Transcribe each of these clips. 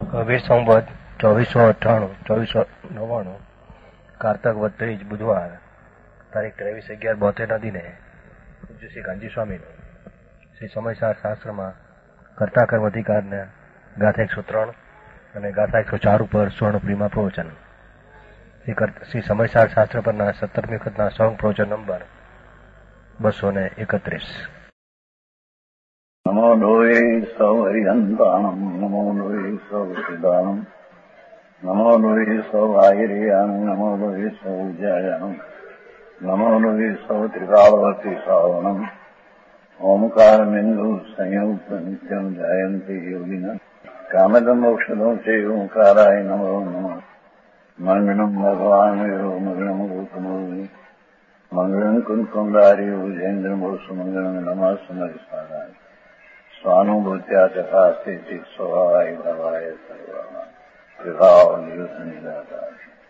વીર સંવત 2498 કારતક વદ 23 બુધવાર તારીખ 23/11/72 દિને પૂજ્ય શ્રી ગાંધી સ્વામીનું શ્રી સમયસાર શાસ્ત્રમાં કર્તા કર્મ અધિકારને ગાથા 103 અને ગાથા 104 ઉપર સ્વર્ણપ્રીમાં પ્રવચન. શ્રી સમયસાર શાસ્ત્ર પરના 17મી વખતના સોંગ પ્રવચન નંબર 231. નમો લોહે સૌ હરિહંતાણમ નમો લોહે સૌ સિદાનમ નમો લોહે સૌ આયર્યાન નમો લોહે સૌ જયાનમ નમો લોહે સૌ ત્રિકાળવતી સાવનમ ઓમકાર બિંદુ સંયુક્ત નિત્યમ જયંતિ યોગિન કામદમ મોક્ષદમ છે ઓંકારાય નમો નમઃ મંગલમ ભગવાન વિરો મંગલમ ગૌતમોનિ મંગલમ કુંકુંડારી ઉજેન્દ્ર મોસુ મંગલમ નમઃ સમરિસારાય સ્વાનુભૂત્યા તથા સ્થિતિ સ્વભાવાય ભવાય સર્વમાં વિભાવ નિયુદ્ધ નિરાકાર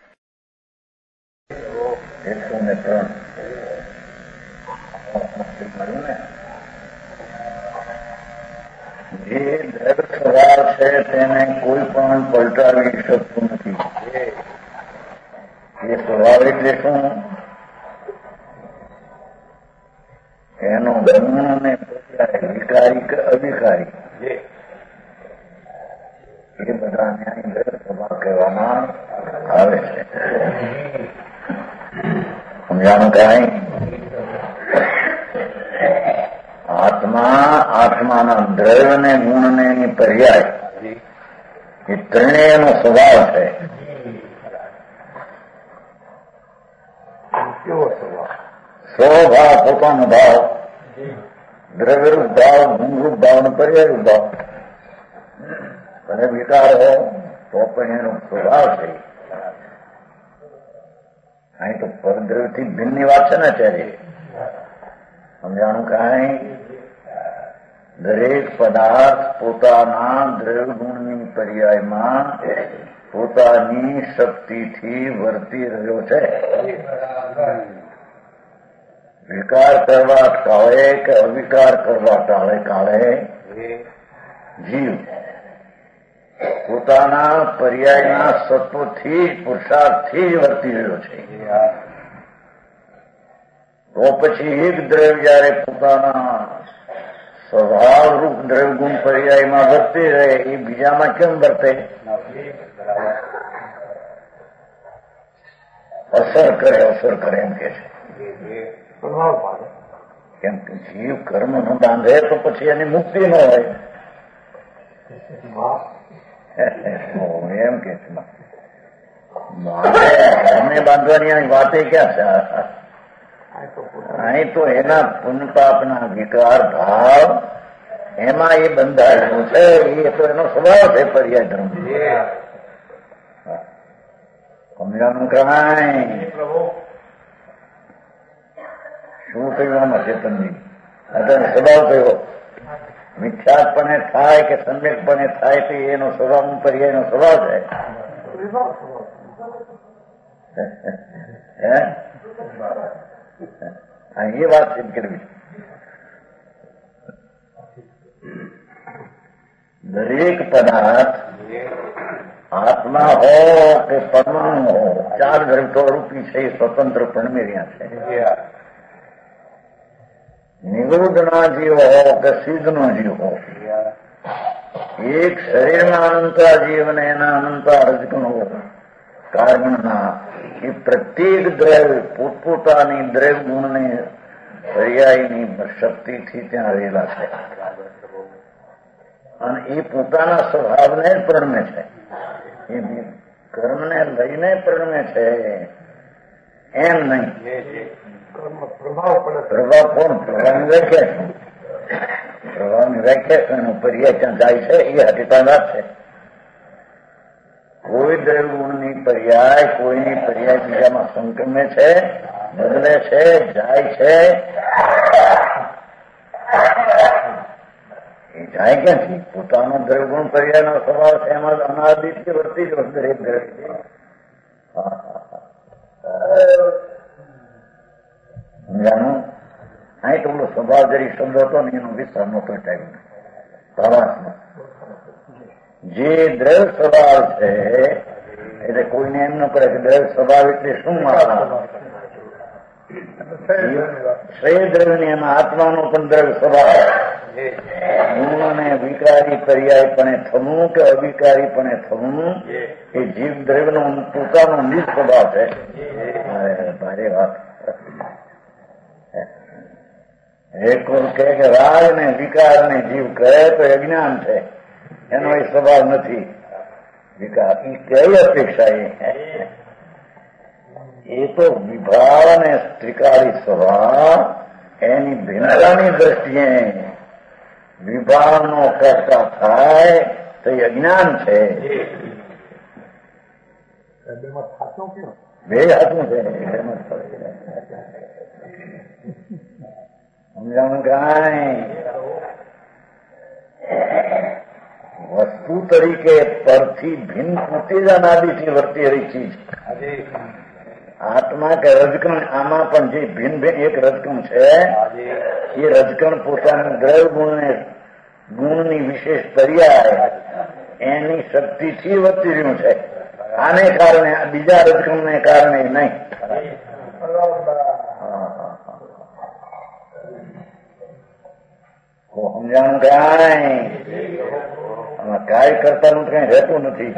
103 જે દ્રઢ સ્વભાવ છે તેને કોઈ પણ પલટાવી શકતું નથી. એ સ્વભાવ એટલે શું? એનો ગુણ અને વિકારી કે અવિકારી એ બધાને અહીં દ્રઢ સ્વભાવ કહેવામાં આવે છે. સમજાણું કાંઈ? આત્માના દ્રવ્ય ને ગુણ ને એની પર્યાય એ ત્રણેયનો સ્વભાવ છે. સ્વભાવ પોતાનો ભાવ, દ્રવ્યરૂપ ભાવ, ગુણરૂપ ભાવ અને પર્યાયરૂપ ભાવ. અને વિકાર હો તો પણ એનો સ્વભાવ છે. અહીં તો પરદ્રવ્યથી ભિન્નની વાત છે ને અત્યારે. સમજાણું કાંઈ? દરેક પદાર્થ પોતાના દ્રવ્ય ગુણની પર્યાયમાં પોતાની શક્તિથી વર્તી રહ્યો છે. વિકાર કરવા કાળે કે અવિકાર કરવા કાળે જીવ પોતાના પર્યાયના સત્વથી પુરુષાર્થથી વર્તી રહ્યો છે. તો પછી એક દ્રવ્ય જયારે પોતાના સ્વભાવરૂપ દ્રવ્ય ગુણ પર્યાયમાં વર્તી રહે એ બીજામાં કેમ વર્તે? અસર કરે એમ કે છે. કેમ કે જીવ કર્મ ન બાંધે તો પછી એની મુક્તિ ન હોય એમ કે છે. ઘરને બાંધવાની વાતે ક્યાં છે? અહીં તો એના પુનપાપના વિકાર ભાવ એમાં એ બંધાયેલું છે. એ તો એનો સ્વભાવ છે પર્યાય ધર્મ. સમજાનું કાંઈ? શું કહ્યું આમાં ચેતનજી? અત્યારે સ્વભાવ કયો? મિથ્યાત્પણે થાય કે સમ્યકપણે થાય તે એનો સ્વભાવ પર્યાયનો સ્વભાવ છે. એ વાત એમ કરવી. દરેક પદાર્થ આત્મા હો કે પરમાણુ હો, ચાર ગ્રંથો રૂપી છે એ સ્વતંત્ર પરમેરિયા છે. નિવૃત્તના જીવ હો કે સિદ્ધનો જીવ હો, એક શરીરના અનંતા જીવ અને એના અનંતા રજગુણો કારણના એ પ્રત્યેક દ્રવ્ય પોતપોતાની દ્રવ્ય ગુણને પર્યાયની શક્તિથી ત્યાં રહેલા છે અને એ પોતાના સ્વભાવને જ પ્રણમે છે. એ કર્મને લઈને પ્રણમે છે એમ નહીં. પ્રભાવ કોણ? પ્રભાવની વ્યાખ્યા. પ્રભાવની વ્યાખ્યા એનું પર્યાય ત્યાં જાય છે એ હકીકત વાત છે. કોઈ દ્રવ્ય ગુણની પર્યાય કોઈની પર્યાય બીજામાં સંક્રમે છે, બદલે છે, જાય છે. એ જાય ક્યાંથી? પોતાનો દ્રવ્ય ગુણ પર્યાયનો સ્વભાવ છે એમાં અનાદિથી વર્તી જ દરેક દ્રવ્ય. સમજાનું? અહીં તો પેલો સ્વભાવ જરી શબ્દ હતો ને એનો વિસ્તાર નહોતો ટાઈમ પ્રવાસમાં. જે દ્રઢ સ્વભાવ છે એટલે કોઈને એમ ન કરે કે દ્રઢ સ્વભાવ એટલે શું માનવા. શ્રેય દ્રવ્યની એમાં આત્માનો પણ દ્રઢ સ્વભાવ. ગુણને વિકારી પર્યાયપણે થવું કે અવિકારીપણે થવું એ જીવ દ્રવ્યનો પોતાનો નિજ સ્વભાવ છે. ભારે વાત. એક કહે કે રાગ ને વિકાર ને જીવ કહે તો અજ્ઞાન છે, એનો એ સ્વભાવ નથી વિકાર. એ કઈ અપેક્ષા એ તો વિભાવ અને ત્રિકાળી સ્વભાવ એની ભિન્નતાની દ્રષ્ટિએ વિભાવનો કરતા થાય તો એ અજ્ઞાન છે. બે હાથું છે. સમજાણું કાંઈ વસ્તુ તરીકે પરથી ભિન્ન ઉત્તેજનાદિથી વર્તી રહી ચીજ આત્મા કે રજકણ, આમાં પણ જે ભિન્ન ભિન્ન એક રજકણ છે એ રજકણ પોતાના દ્રવ્ય ગુણની વિશેષ પર્યાય એની શક્તિથી વર્તી રહ્યું છે. આને કારણે બીજા રજકણને કારણે નહીં. સમજાણું કાંઈ કાંઈ કરતા કઈ રહેતું નથી.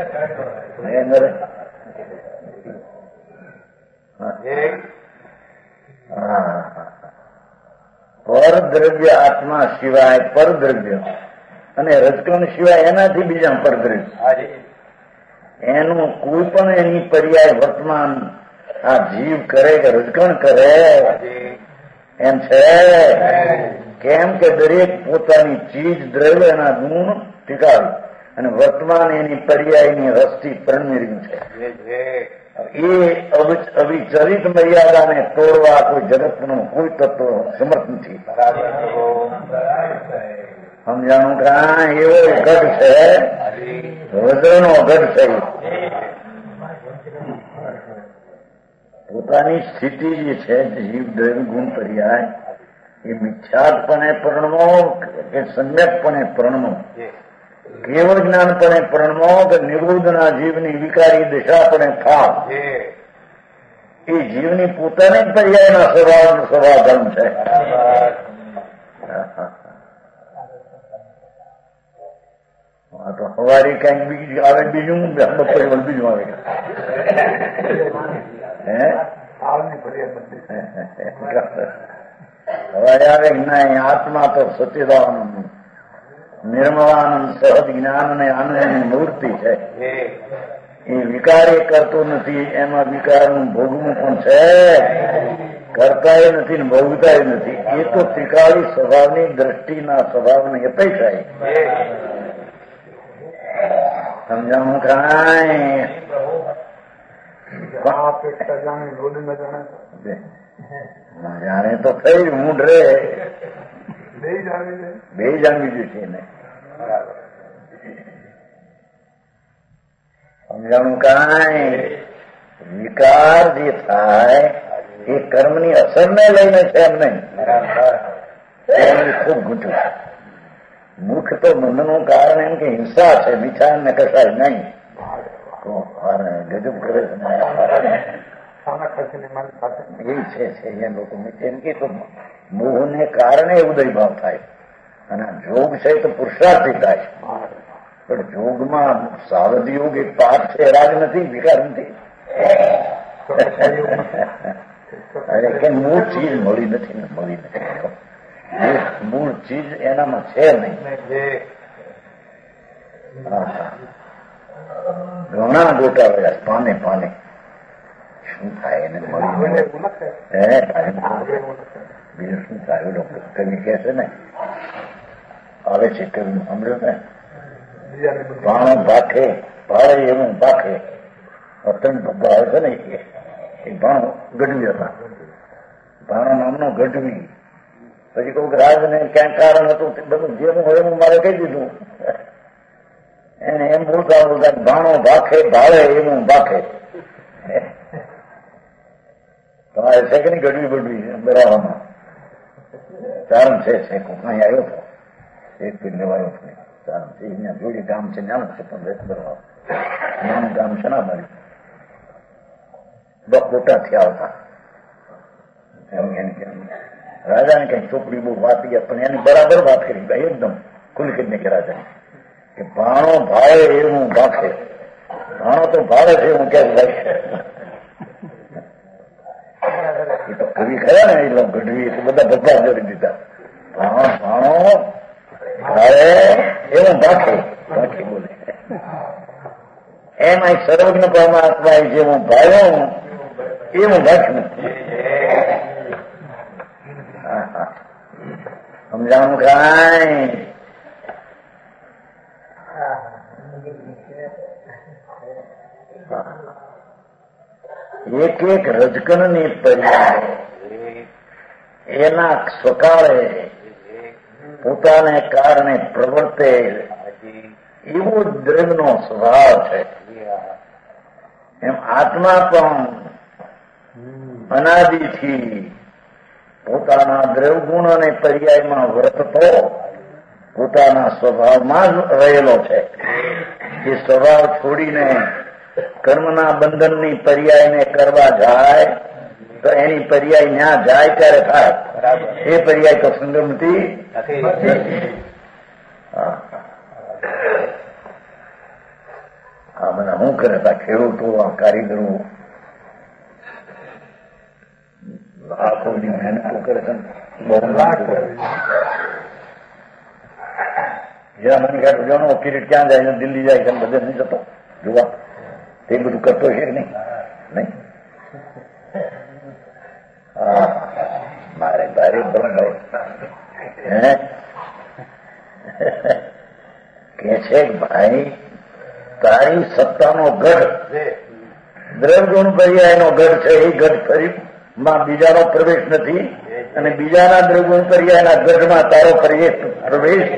પરદ્રવ્ય આત્મા સિવાય પરદ્રવ્ય અને રજકણ સિવાય એનાથી બીજા પરદ્રવ્ય એનું કોઈ પણ એની પર્યાય વર્તમાન આ જીવ કરે કે રજકણ કરે એમ છે. કેમ કે દરેક પોતાની ચીજ દ્રવ્યના ગુણ ટીકાવી અને વર્તમાન એની પર્યાયની રસથી પરણવી રહ્યું છે. એ અવિચલિત મર્યાદાને તોડવા કોઈ જગતનું કોઈ તત્વ સમર્થ નથી. સમજાણું કાંઈ એવો ગઢ છે, વજ્રનો ગઢ છે. પોતાની સ્થિતિ જે છે જીવ દ્રવ્ય ગુણ પર્યાય એ મિથ્યાત્પણે પરણવો કે સમ્યકપણે પરણવો, કેવળ જ્ઞાનપણે પરણવો કે નિવૃદ્ધના જીવની વિકારી દિશાપણે થાવ એ જીવની પોતાની જ પર્યાયના સ્વભાવ ધર્મ છે. આ તો સવારે કઈક બીજું આવે, બીજું બપોરે બીજું આવે. સવારે આવે નહીં. આત્મા તો સચિદાનંદ નિર્મળાનંદ સહજ જ્ઞાન અને આનંદની મૂર્તિ છે. એ વિકાર એ કરતો નથી, એમાં વિકારનું ભોગવું પણ છે, કરતા એ નથી ને ભોગતા એ નથી. એ તો ત્રિકાળી સ્વભાવની દ્રષ્ટિના સ્વભાવની અપેક્ષા. સમજાવું કાંઈ જાણે તો થઈ મૂઢ રે બે જાણવી જોઈશે ને. સમજાણું કાંઈ વિકાર જે થાય એ કર્મની અસરને લઈને છે એમ નહીં. ખૂબ ઘૂંટું મુખ તો બંધનું કારણ એમ કે હિંસા છે, મીઠા ને કસાય નહીં. ગજબ કરે છે એ લોકો એમ કે મોહને કારણે ઉદય ભાવ થાય અને જોગ છે તો પુરુષાર્થી થાય. પણ જોગમાં સાવધ યોગ એક પાઠ છે, રાગ નથી, વિકાર નથી. કે મૂળ ચીજ મળી નથી ને મળી નથી. મૂળ ચીજ એનામાં છે નહીં. ઘણા ગોટા રહ્યા પાને પાને શું થાય એને મળી બીજું શું થાય? ડોક્ટર કવિ કે છે ને, આવે છે કવિ સાંભળ્યો ને, ભાણો ભાખે ભાડે એવું ભાખે અત્યંત બધા આવે છે ને એ ભાણો ગઢવી હતા. ભાણો નામનો ગઢવી. પછી કોઈક રાજને ક્યાંક કારણ હતું બધું જેવું હોય એવું મારે કહી દીધું. એને એમ બોલતા બોલતા ભાણો ભાખે ભાડે એવું ભાખે. તમારે છે કે નહીં ગઢવી બઢવી બરાવામાં? કારણ છે કોક અહીં આવ્યો હતો, એક પીર લેવાયો હતો. અહીંયા જોડી ગામ છે, નાનું છે પણ નાનું ગામ છે ના મારી બકોટાથી આવતા રાજાને કઈ ચોપડી બહુ વાત ગયા પણ એની બરાબર વાત કરી એકદમ ખુલ્લી કરીને કે રાજા કે ભાણો ભાવે એવું ભાખે, ભાણો તો ભાવે છે હું ક્યાંક ભાઈ એ તો કવિ ખરા ને એટલે ગઢવી એટલે બધા બધા જોડી દીધા. ભાણો ભાવે એવું ભાખે ભાખી બોલે એમાં સર્વજ્ઞ પરમાત્મા જે હું ભાવ્યો એવું ભાખ્યું. સમજાણું કાંઈ એક એક રજકણની પર્યાય એના સ્વકાળે પોતાને કારણે પ્રવર્તે એવો જ દ્રવ્યનો સ્વભાવ છે. એમ આત્મા પણ અનાદિથી પોતાના દ્રવગુણ અને પર્યાયમાં વર્તતો પોતાના સ્વભાવમાં જ રહેલો છે. એ સ્વભાવ છોડીને કર્મના બંધનની પર્યાયને કરવા જાય તો એની પર્યાય ન્યા જાય ત્યારે થાય. એ પર્યાય તો સંગમતી આ મને શું કરે હતા ખેડૂતો આ કારીગરો લાખોની મહેનતો કરે છે બહુ જ્યાં મને કહે જોનો પીરિયડ ક્યાં જાય દિલ્હી જાય છે બધે નહીં જતો જોવા તે બધું કરતો છે કે નહીં નહીં મારે ભારે બ્રહ્મભાઈ કે છે ભાઈ તારી સત્તાનો ગઢ દ્રવગુણ પર્યાયનો ગઢ છે. એ ગઢ ફરી માં બીજાનો પ્રવેશ નથી અને બીજાના દ્રવગુણ પર્યાયના ગઢમાં તારો પ્રવેશ.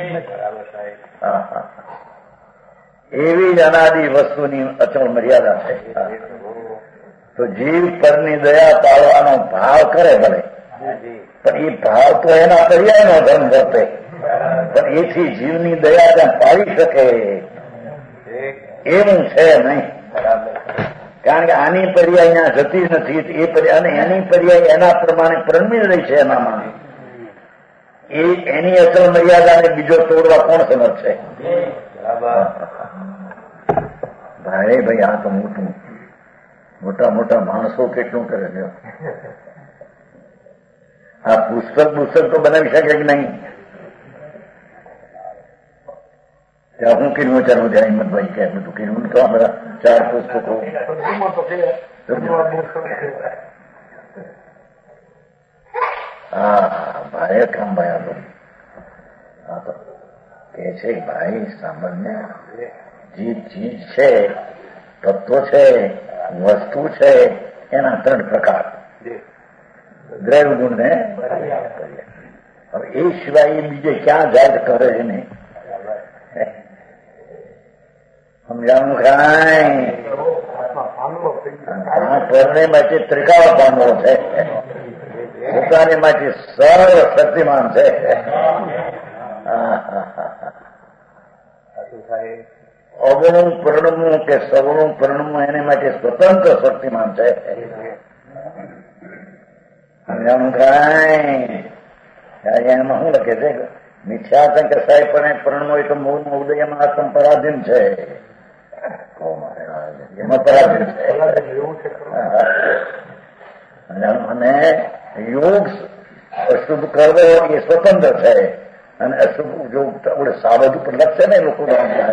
એવી જ અનાદિ વસ્તુની અચળ મર્યાદા છે. તો જીવ પરની દયા પાળવાનો ભાવ કરે ભલે પણ એ ભાવ તો એના પર્યાયનો ધર્મ વર્તે પણ એથી જીવની દયા ત્યાં પાળી શકે એવું છે નહીં. કારણ કે આની પર્યાય ત્યાં જતી નથી એ પર્યાય અને એની પર્યાય એના પ્રમાણે પ્રણમી રહી છે. એનામાં એની અસલ મર્યાદાને બીજો તોડવા કોણ સમર્થ છે? ભાઈ ભાઈ આ તો મોટા મોટા માણસો કેટલું કરે છે. આ પુસ્તક તો બનાવી શકે કે નહીં? ત્યાં હું કર્યું ચાલુ ત્યાં હિંમતભાઈ કે બધું કર્યું તો આ બધા 4 પુસ્તકો હા ભાઈ કામ ભાઈ આ તો કે છે ભાઈ સામાન્ય જે ચીજ છે તત્વ છે વસ્તુ છે એના 3 પ્રકાર દ્રવ્ય ગુણ ને હવે એ સિવાય બીજે ક્યાં જાય કરે છે નહીં. સમજાવું કાંઈ પરને માટે ત્રિકાળ પામવો છે પોતાને માટે સર્વ શક્તિમાન છે. અવણું પરણવું કે સવણું પરણવું એને માટે સ્વતંત્ર શક્તિમાન છે. સમજાવું કાંઈ એમાં શું લખે છે મિથ્યાશંક સાહેબને પરણવો હોય તો મૂળમાં ઉદયમાં આત્મ પરાધીન છે. એમાં પરાધીન છે અને યોગ અશુભ કરવો એ સ્વતંત્ર છે અને અશુભ યોગ સાવધ ઉપર લખશે ને લોકો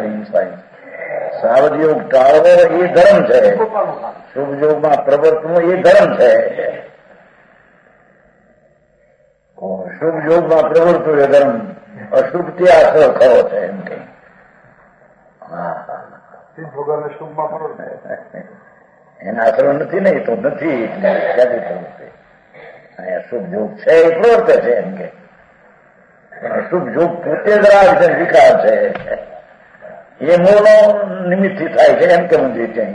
સાવધ યોગ ટાળવો એ ધર્મ છે. શુભ યોગમાં પ્રવર્તવું એ ધર્મ છે. શુભ યોગમાં પ્રવર્તવું એ ધર્મ અશુભ ત્યાં અસર ખરો છે એમ કે એના અસરો નથી ને તો નથી એટલે ક્યાંથી પ્રવૃત્તિ અહીંયા શુભ યોગ છે એ પ્રવર્તે છે એમ કે શુભ યોગ પોતે જ રાગ છે વિકાર છે એ મૂળનો નિમિત્તથી થાય છે એમ કે મંદિર છે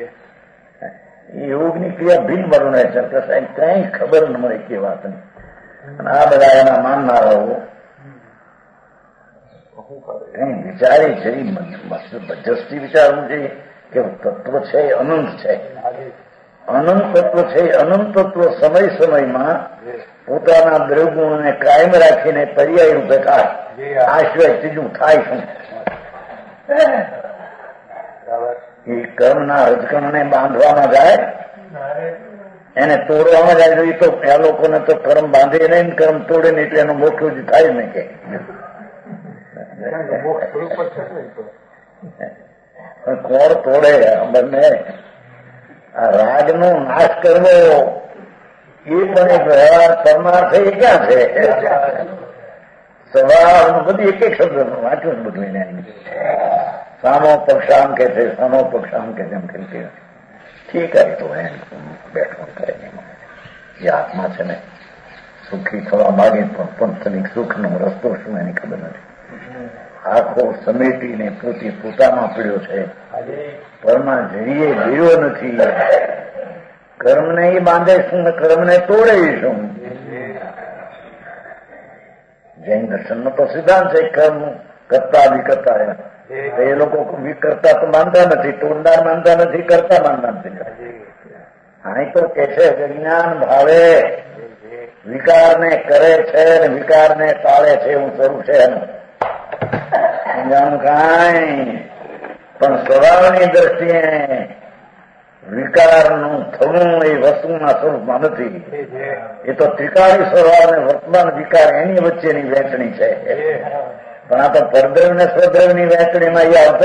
યોગની ક્રિયા ભિન્ન વર્ણને છે કઈ ખબર ન મળે કે વાત નહીં. અને આ બધા એના માનનારાઓ કઈ વિચારી જઈ જસ્તી વિચારવું જોઈએ કે તત્વ છે એ અનંત છે, અનંત તત્વ છે. અનંત તત્વ સમય સમયમાં પોતાના દ્રવગુણને કાયમ રાખીને પર્યાય રૂપે થાય. આ સિવાય ત્રીજું થાય શું? એ કર્મના રજકણને બાંધવામાં જાય, એને તોડવામાં જાય. જોઈએ તો આ લોકોને તો કર્મ બાંધે નહીં, કર્મ તોડે નહીં, એટલે એનો મોક્ષ થાય જ નહીં. કે કોણ તોડે? બંને આ રાગનો નાશ કરવો એ પણ એક વ્યવહાર પરમાર્થ એ ક્યાં છે? સ્વભાવ બધી એક એક શબ્દ વાંચ્યું જ બધું એને. સામો પક્ષામ કે છે, સામો પક્ષામ કે જેમ ખેલતી નથી. ઠીક આવે તો એમ બેઠો કરે એ આત્મા છે ને સુખી થવા માંગે પણ પંથનિક સુખનો રસ્તો શું એની ખબર નથી. આખો સમેટીને પોતે પોતામાં પીડ્યો છે, પરમાં જઈએ ગયો નથી. કર્મને એ બાંધે શું, કર્મને તોડે શું? જૈન દર્શનનો તો સિદ્ધાંત છે કર્મ કરતા વિકર્તા. એ લોકો વિકર્તા તો માનતા નથી, તોડનાર માનતા નથી, કરતા માનતા નથી. અહીં તો કે છે જ્ઞાન ભાવે વિકારને કરે છે અને વિકારને ટાળે છે એવું સ્વરૂપ છે એનું. જાણ કાંઈ પણ સ્વભાવની દ્રષ્ટિએ વિકારનું થવું એ વસ્તુના સ્વરૂપમાં નથી. એ તો ત્રિકાળી સ્વભાવ અને વર્તમાન વિકાર એની વચ્ચેની વહેંચણી છે. પણ આ તો પરદ્રવ ને સ્વદ્રવની વહેંચણીમાં એ આવતો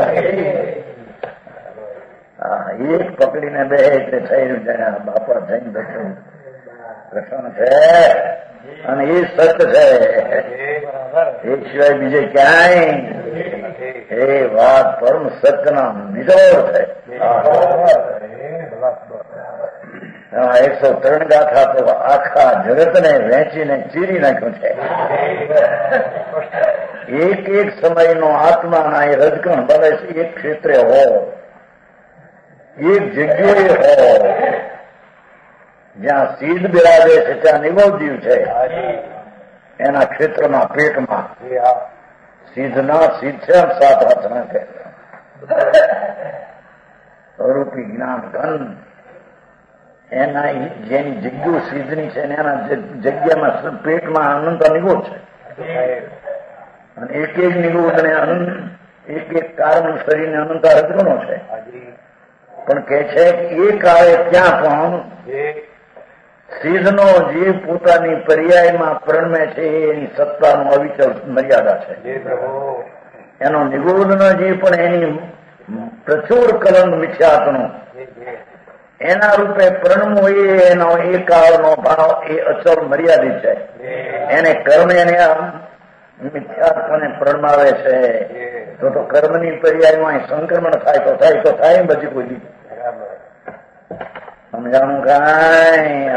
એક પકડીને બે એટલે થઈ જાય. બાપા જઈને બેઠું પ્રસન્ન છે અને એ સત્ય છે, એ સિવાય બીજે ક્યાંય એ વાત પરમ સત્યના નિજોર છે. 103 ગાથા તો આખા જગતને વહેંચીને ચીરી નાખ્યું છે. એક એક સમયનો આત્માના એ રજકણ બને છે. એક ક્ષેત્રે હો, એક જગ્યાએ હો, જ્યાં સીધ બિરાજે છે ત્યાં નિગો જીવ છે. એના ક્ષેત્રમાં પેટમાં સીધના સીધ છે, 7 હાથના કે સ્વરૂપી જ્ઞાન ઘન એના જેની જગ્યાઓ સીધની છે એના જગ્યામાં પેટમાં અનંત નિગો છે. અને એક એક નિગોદ ને અનંત એક એક કારણ શરીરને અનંત રજગણો છે. પણ કે છે કે એ કાળે ત્યાં પણ સીધનો જીવ પોતાની પર્યાયમાં પ્રણમે છે. એની સત્તાનો અવિચલ મર્યાદા છે. એનો નિગોદનો જીવ પણ એની પ્રચુર કલંક મિથ્યાત્વનો એના રૂપે પ્રણમો એનો એ કાળનો ભાવ એ અચલ મર્યાદિત છે. એને કર્મ એને મિથ્યાત્વને પ્રણમાવે છે. તો કર્મની પર્યાયમાં સંક્રમણ થાય તો થાય બધી કોઈ સમજાણું કાંઈ.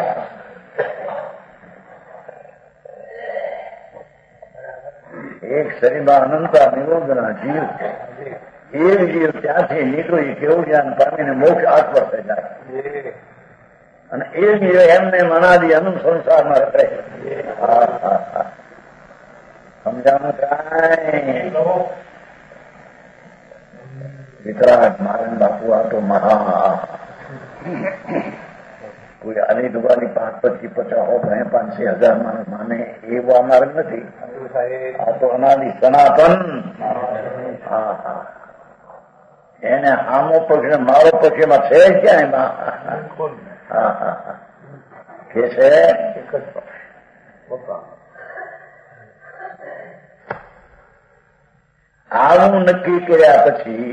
એક શરીરમાં અનંતા નિરોધના જીવ, એક જીવ ત્યાંથી નીકળી કેવું જ્ઞાન પામીને મોક્ષ આત્મર થઈ જાય. અને એ જીવ એમને મનાદી અનંત સંસારમાં રહે. સમજાણું કાંઈ. વિતરાગ મારણ બાપુ આ તો મહા કોઈ આની દુબાની 5-25-50 5,000 માણસ માને એવો આ માર્ગ નથી. આ તો અનાદિ સનાતન. એને આમો પક્ષ મારો પક્ષ એમાં છે ક્યાં? કે છે આવું નક્કી કર્યા પછી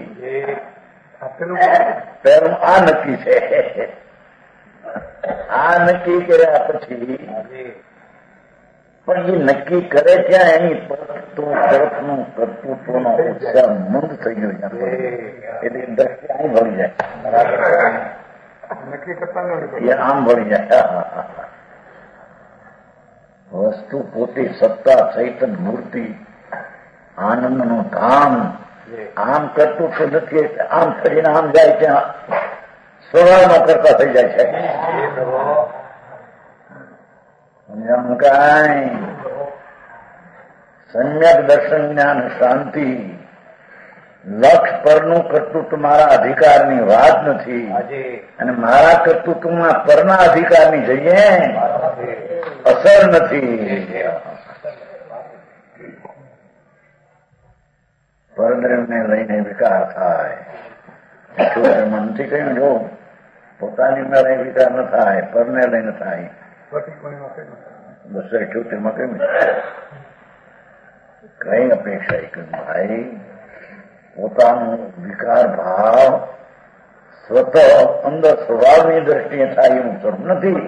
પેલું આ નક્કી છે. આ નક્કી કર્યા પછી પણ એ નક્કી કરે ત્યાં એની તરફનું કર્તૃત્વનો ઉત્સાહ મંદ થઈ ગયો. એટલે દ્રષ્ટિ અહીં ભળી જાય, નક્કી કરતા આમ ભળી જાય. વસ્તુ પોતે સત્તા ચૈતન મૂર્તિ આનંદનું ધામ આમ કરતું તો નથી. આમ કરીને આમ જાય ત્યાં સ્વભાવમાં કરતા થઈ જાય છે. સમજાણું કાંઈ. સમ્યક દર્શન જ્ઞાન શાંતિ લક્ષ પરનું કર્તૃત્વ મારા અધિકારની વાત નથી, અને મારા કર્તૃત્વમાં પરના અધિકારની જઈએ અસર નથી. પરદ્રવ્યને લઈને વિકાર થાય. મનથી કહ્યું જો પોતાની મેળે વિકાર ન થાય, પરને લઈને થાય. 278 કહ્યું કઈ અપેક્ષા કહ્યું ભાઈ પોતાનું વિકાર ભાવ સ્વતઃ અંદર સ્વભાવની દ્રષ્ટિએ થાય એવું સ્વરૂપ નથી.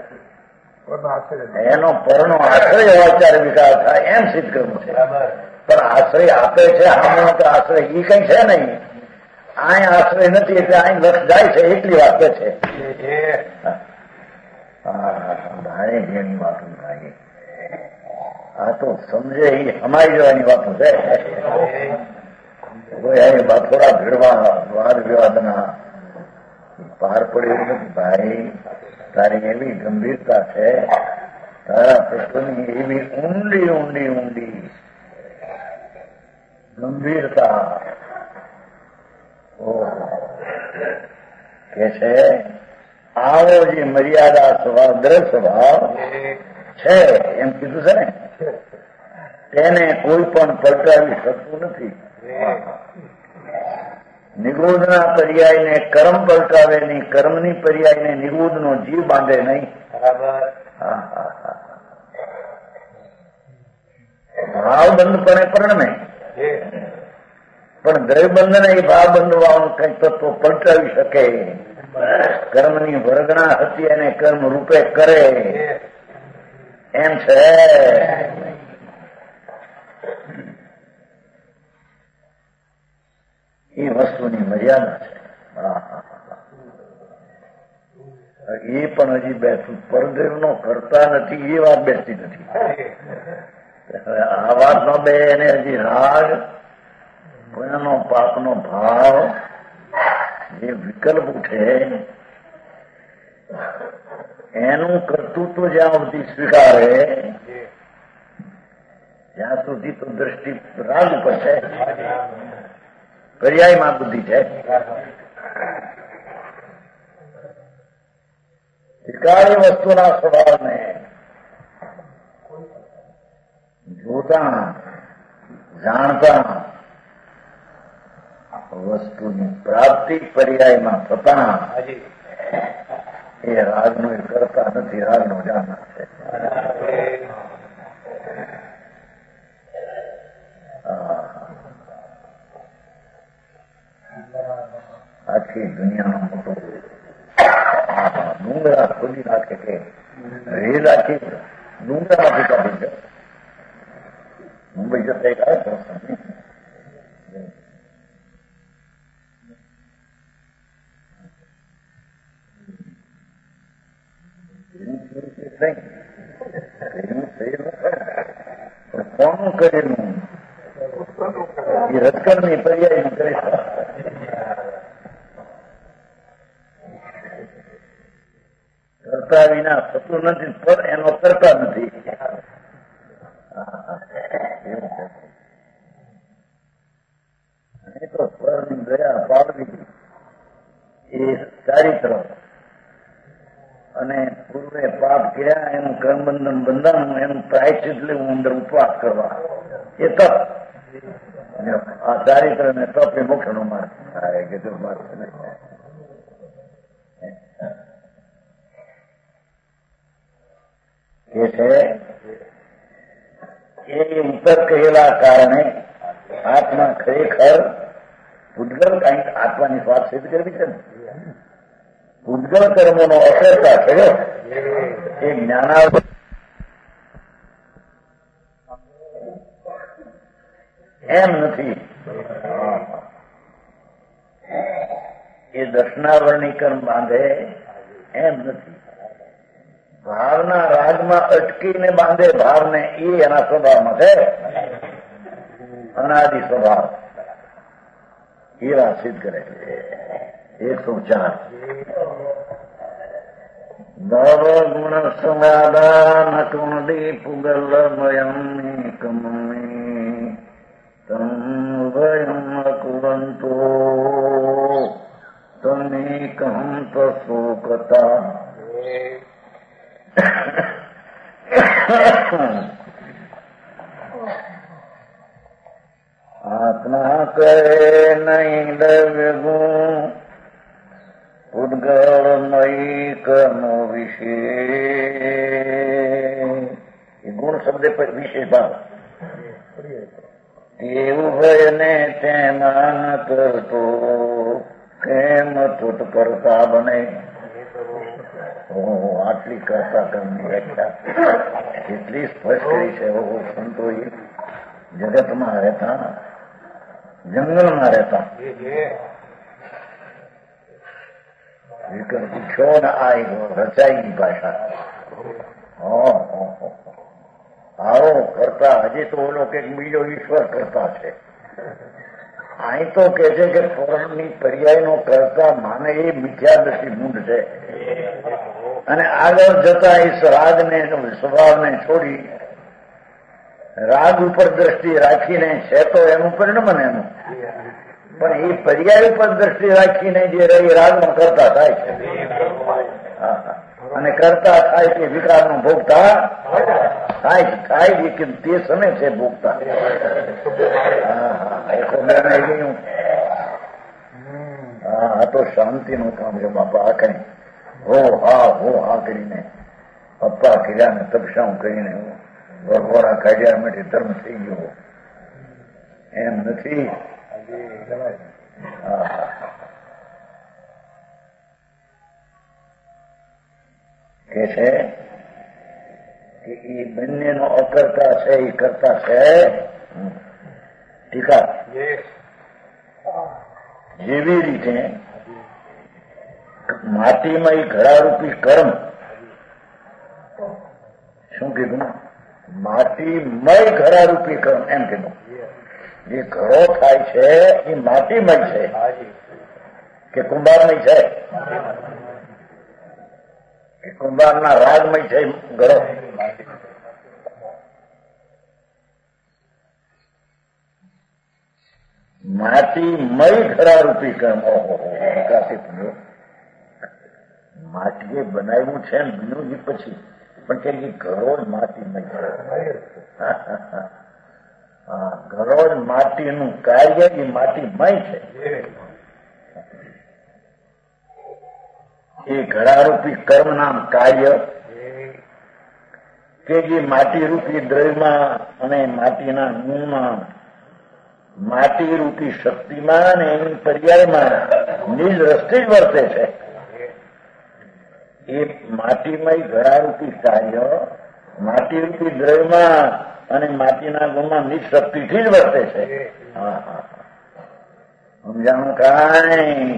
એનો પરનો આશ્રય અત્યારે વિકાર થાય એમ સિદ્ધ કરવું છે. પણ આશ્રય આપે છે હમણાં તો આશ્રય એ કઈ છે નહીં. આ આશ્રય નથી એટલે અહીં લક્ષ જાય છે એટલી વાત છે. ભાઈ જેની વાતો ભાઈ આ તો સમજે એ અમારી જવાની વાતો છે. થોડા ભેળવા વાદ વિવાદના પાર પડે એવું નથી ભાઈ. તારી એવી ગંભીરતા છે, તારા પ્રશ્નની એવી ઊંડી ઊંડી ઊંડી ગંભીરતા કે છે આવો જે મર્યાદા સ્વભાવ દ્રઢ સ્વભાવ છે એમ કીધું છે ને, તેને કોઈ પણ પલટાવી શકતું નથી. નિગોદના પર્યાયને કર્મ પલટાવે નહીં, કર્મની પર્યાયને નિગોદનો જીવ બાંધે નહીં. ભાવ બંધપણે પરણમે પણ દ્રવ્ય બંધન એ ભાવ બંધવાનું કઈ તત્વ પલટાવી શકે. કર્મની વર્ગણા હતી અને કર્મ રૂપે કરે એમ છે. એ વસ્તુની મર્યાદા છે. એ પણ હજી બેઠું પરદેવનો કરતા નથી એ વાત બેસતી નથી. આ વાત નો બે એને હજી રાગ પુણ્યનો પાપનો ભાવ જે વિકલ્પ ઉઠે એનું કર્તૃત્વ જ્યાં સુધી સ્વીકારે ત્યાં સુધી તો દ્રષ્ટિ રાગ ઉપર છે, પર્યાયમાં બુદ્ધિ છે. સ્વીકારી વસ્તુના સ્વભાવને જોતા જાણતા વસ્તુની પ્રાપ્તિ પર્યાયમાં થતા એ રાગનો એ કરતા નથી, રાગનો જાણનાર છે. આખી દુનિયાનો મોટો ડુંગરા ખોલી નાખે કે રેલ આખી ડુંગરામાંથી કાઢી છે. મુંબઈ જતા એક આવે કોનું કરેલું એ રજકરની પર્યાય કરે છે. કરતા વિના થતું નથી, પર એનો કરતા નથી. તો પરની દયા પાડવી એ ચારિત્ર અને પૂર્વે પાપ કર્યા એનું કર્મબંધન બંધાનું એનું પ્રાયશ્ચિત લેવું, અંદર ઉપવાસ કરવા એ તપ. આ ચારિત્ર ને તપ એ મોક્ષ નો માર્ગ થાય કે જો માર્ગ કે છે એ ઉત્તર કહેલા કારણે આત્મા ખરેખર પૂતગલ કંઈક આત્માની સ્વાદ સિદ્ધ કરવી છે ને. પૂતગલ કર્મોનો અસરતા થયો એ જ્ઞાનાર્થ એમ નથી. એ દર્શનાવરણી કર્મ બાંધે એમ નથી. ભાવના રાજમાં અટકીને બાંધે ભાવને એ એના સ્વભાવમાં છે, અનાદિ સ્વભાવ એ વાત સિદ્ધ કરે છે. 104 દવ ગુણ સંવાદા નકુંડી પુગલ મયમ કમમી તમ ભયમ કુરંતો તમેકહં તસોકતા આત્મા કહે નહીં દ્રવ્ય ગુણ ઉદ્ગળ નૈકનો વિશેષ. એ ગુણ શબ્દ પર વિશેષ ભાવ. એવું ભય ને તેમાં ન કરતો કેમ તૂટ કરતા બને. આટલી કરતા કર્મની વ્યાખ્યા એટલી સ્પષ્ટ કરી છે. સંતોએ જગતમાં રહેતા, જંગલમાં રહેતા વિકલ્પ છો ને આ રચાઈની ભાષા. આવો કરતા. હજી તો ઓલો કે બીજો ઈશ્વર કરતા છે. અહીં તો કે છે કે પૂર્ણની પર્યાયનો કરતા માને એ મિથ્યાદર્શી મૂંડ છે. અને આગળ જતા એ રાગને સ્વભાવને છોડી રાગ ઉપર દ્રષ્ટિ રાખીને છે તો એનું પરિણામ ને એનું, પણ એ પર્યાય ઉપર દ્રષ્ટિ રાખીને જે રહી રાગમાં કરતા થાય છે. અને કરતા થાય કે વિકારનો ભોગતા થાય કે તે સમય છે ભોગતા. આ તો શાંતિનું કામ છે બાપા. આ કઈ હો હા કરીને પપ્પા કર્યા ને તપસાઉ કરીને વરવરા કાઢ્યા માટે ધર્મ થઈ ગયો એમ નથી. કે છે કે એ બંનેનો અકર્તા છે એ કરતા છે. ટીકા જેવી રીતે માટીમાં એ ઘડારૂપી કર્મ, શું કીધું? માટીમય ઘડારૂપી કર્મ એમ કીધું. જે ઘડો થાય છે એ માટીમય છે કે કુંભારમય છે? કે કુંભારના રાગમય છે ઘડો? માટીમય ઘડારૂપી કર્મ. માટીએ બનાવ્યું છે બીજું પછી, પણ કે ઘરો જ માટીમય છે. ઘરો જ માટીનું કાર્ય એ માટીમય છે. એ ઘડારૂપી કર્મ નામ કાર્ય કે જે માટીરૂપી દ્રવ્યમાં અને માટીના ગુણમાં, માટીરૂપી શક્તિમાં અને એની પર્યાયમાં નિજ રસ્તે જ વર્તે છે. એ માટીમય ઘડારૂપી કાર્ય માટીરૂપી દ્રવ્યમાં અને માટીના ગુણમાં નિજ શક્તિથી જ વર્તે છે. સમજાણું કાંઈ?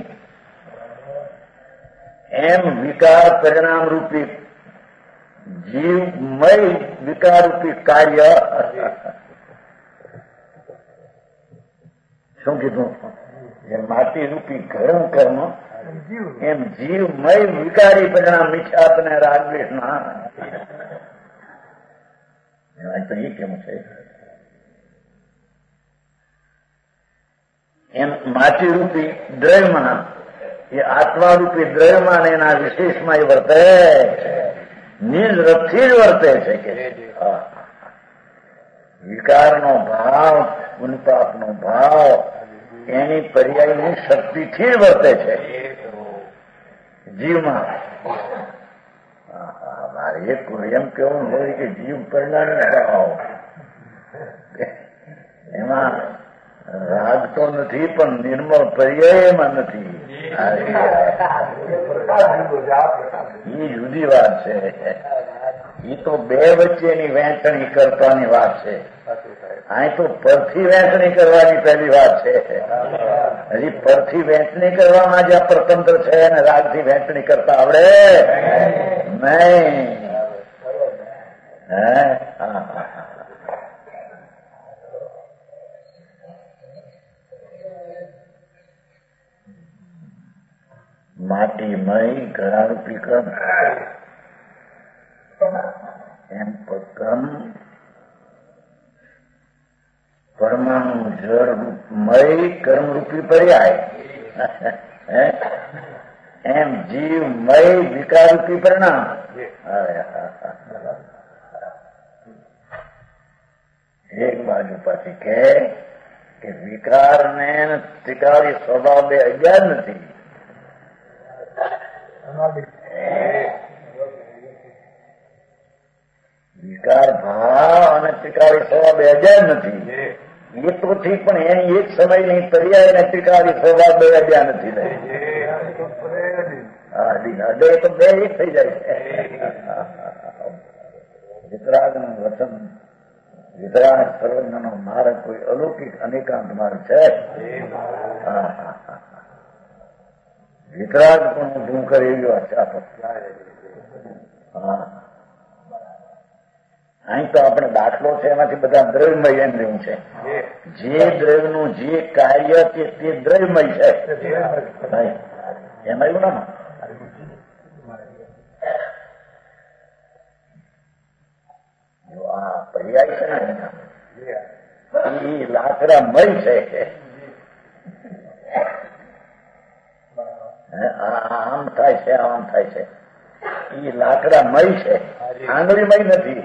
એમ વિકાર પરિણામ રૂપી જીવમય વિકારરૂપી કાર્ય. શું કીધું? એમ માટીરૂપી ગરમ કર્મ એમ જીવમય વિકારી પરિણામ મિથ્યાપ ને રાગદ્વેષના. તો એ કેમ છે? એમ માટીરૂપી દ્રવ્યમાં એ આત્મારૂપી દ્રવ્યમાં ને એના વિશેષમાં એ વર્તે, નિજ રથથી જ વર્તે છે. કે વિકારનો ભાવ, પુનપાપનો ભાવ એની પર્યાયની શક્તિથી જ વર્તે છે જીવમાં. મારે એક એમ કેવું હોય કે જીવ પરિણામી ભાવ એમાં રાગ તો નથી, પણ નિર્મળ પર્યાયમાં નથી. એ જુદી વાત છે. એ તો બે વચ્ચેની વહેંચણી કરવાની વાત છે. અહીં તો પરથી વહેંચણી કરવાની પહેલી વાત છે. હજી પરથી વહેંચણી કરવામાં જ્યાં પ્રતંત્ર છે અને રાગથી વહેંચણી કરતા આવડે નહીં. માટીમય ઘડારૂપી કર્મ એમ કર્મ પરમાણુ જળમય કર્મરૂપી પર્યાય, એમ જીવમય વિકારરૂપી પરિણામ. એક બાજુ પછી કે વિકારને ત્રિકાળી સ્વભાવ બે અજ્ઞાન નથી. વિકાર ભાવ અને ત્રિકાળી સ્વભાવ બે અજ્ઞાન નથી. એ તો ઠીક, પણ એની એક સમયની પર્યાય ને ત્રિકાળી સ્વભાવ બે અજ્ઞાન નથી. અડે તો બે એક થઈ જાય છે. વિતરાગ નું વચન, વિતરાગ સર્વજ્ઞનો માર્ગ કોઈ અલૌકિક અનેકાંત માર્ગ છે. વિતરાગ પણ ઊંધું કરે એવી વાત છે. અહીં તો આપણે દાખલો છે, એમાંથી બધા દ્રવ્યમય એમ રહ્યું છે. જે દ્રવ્યનું જે કાર્ય છે તે દ્રવ્યમય છે. એમાં એવું ના જો આ પર્યાય છે ને એ લાકડામય છે. આમ થાય છે, આમ થાય છે. એ લાકડામય છે, આંગળીમય નથી.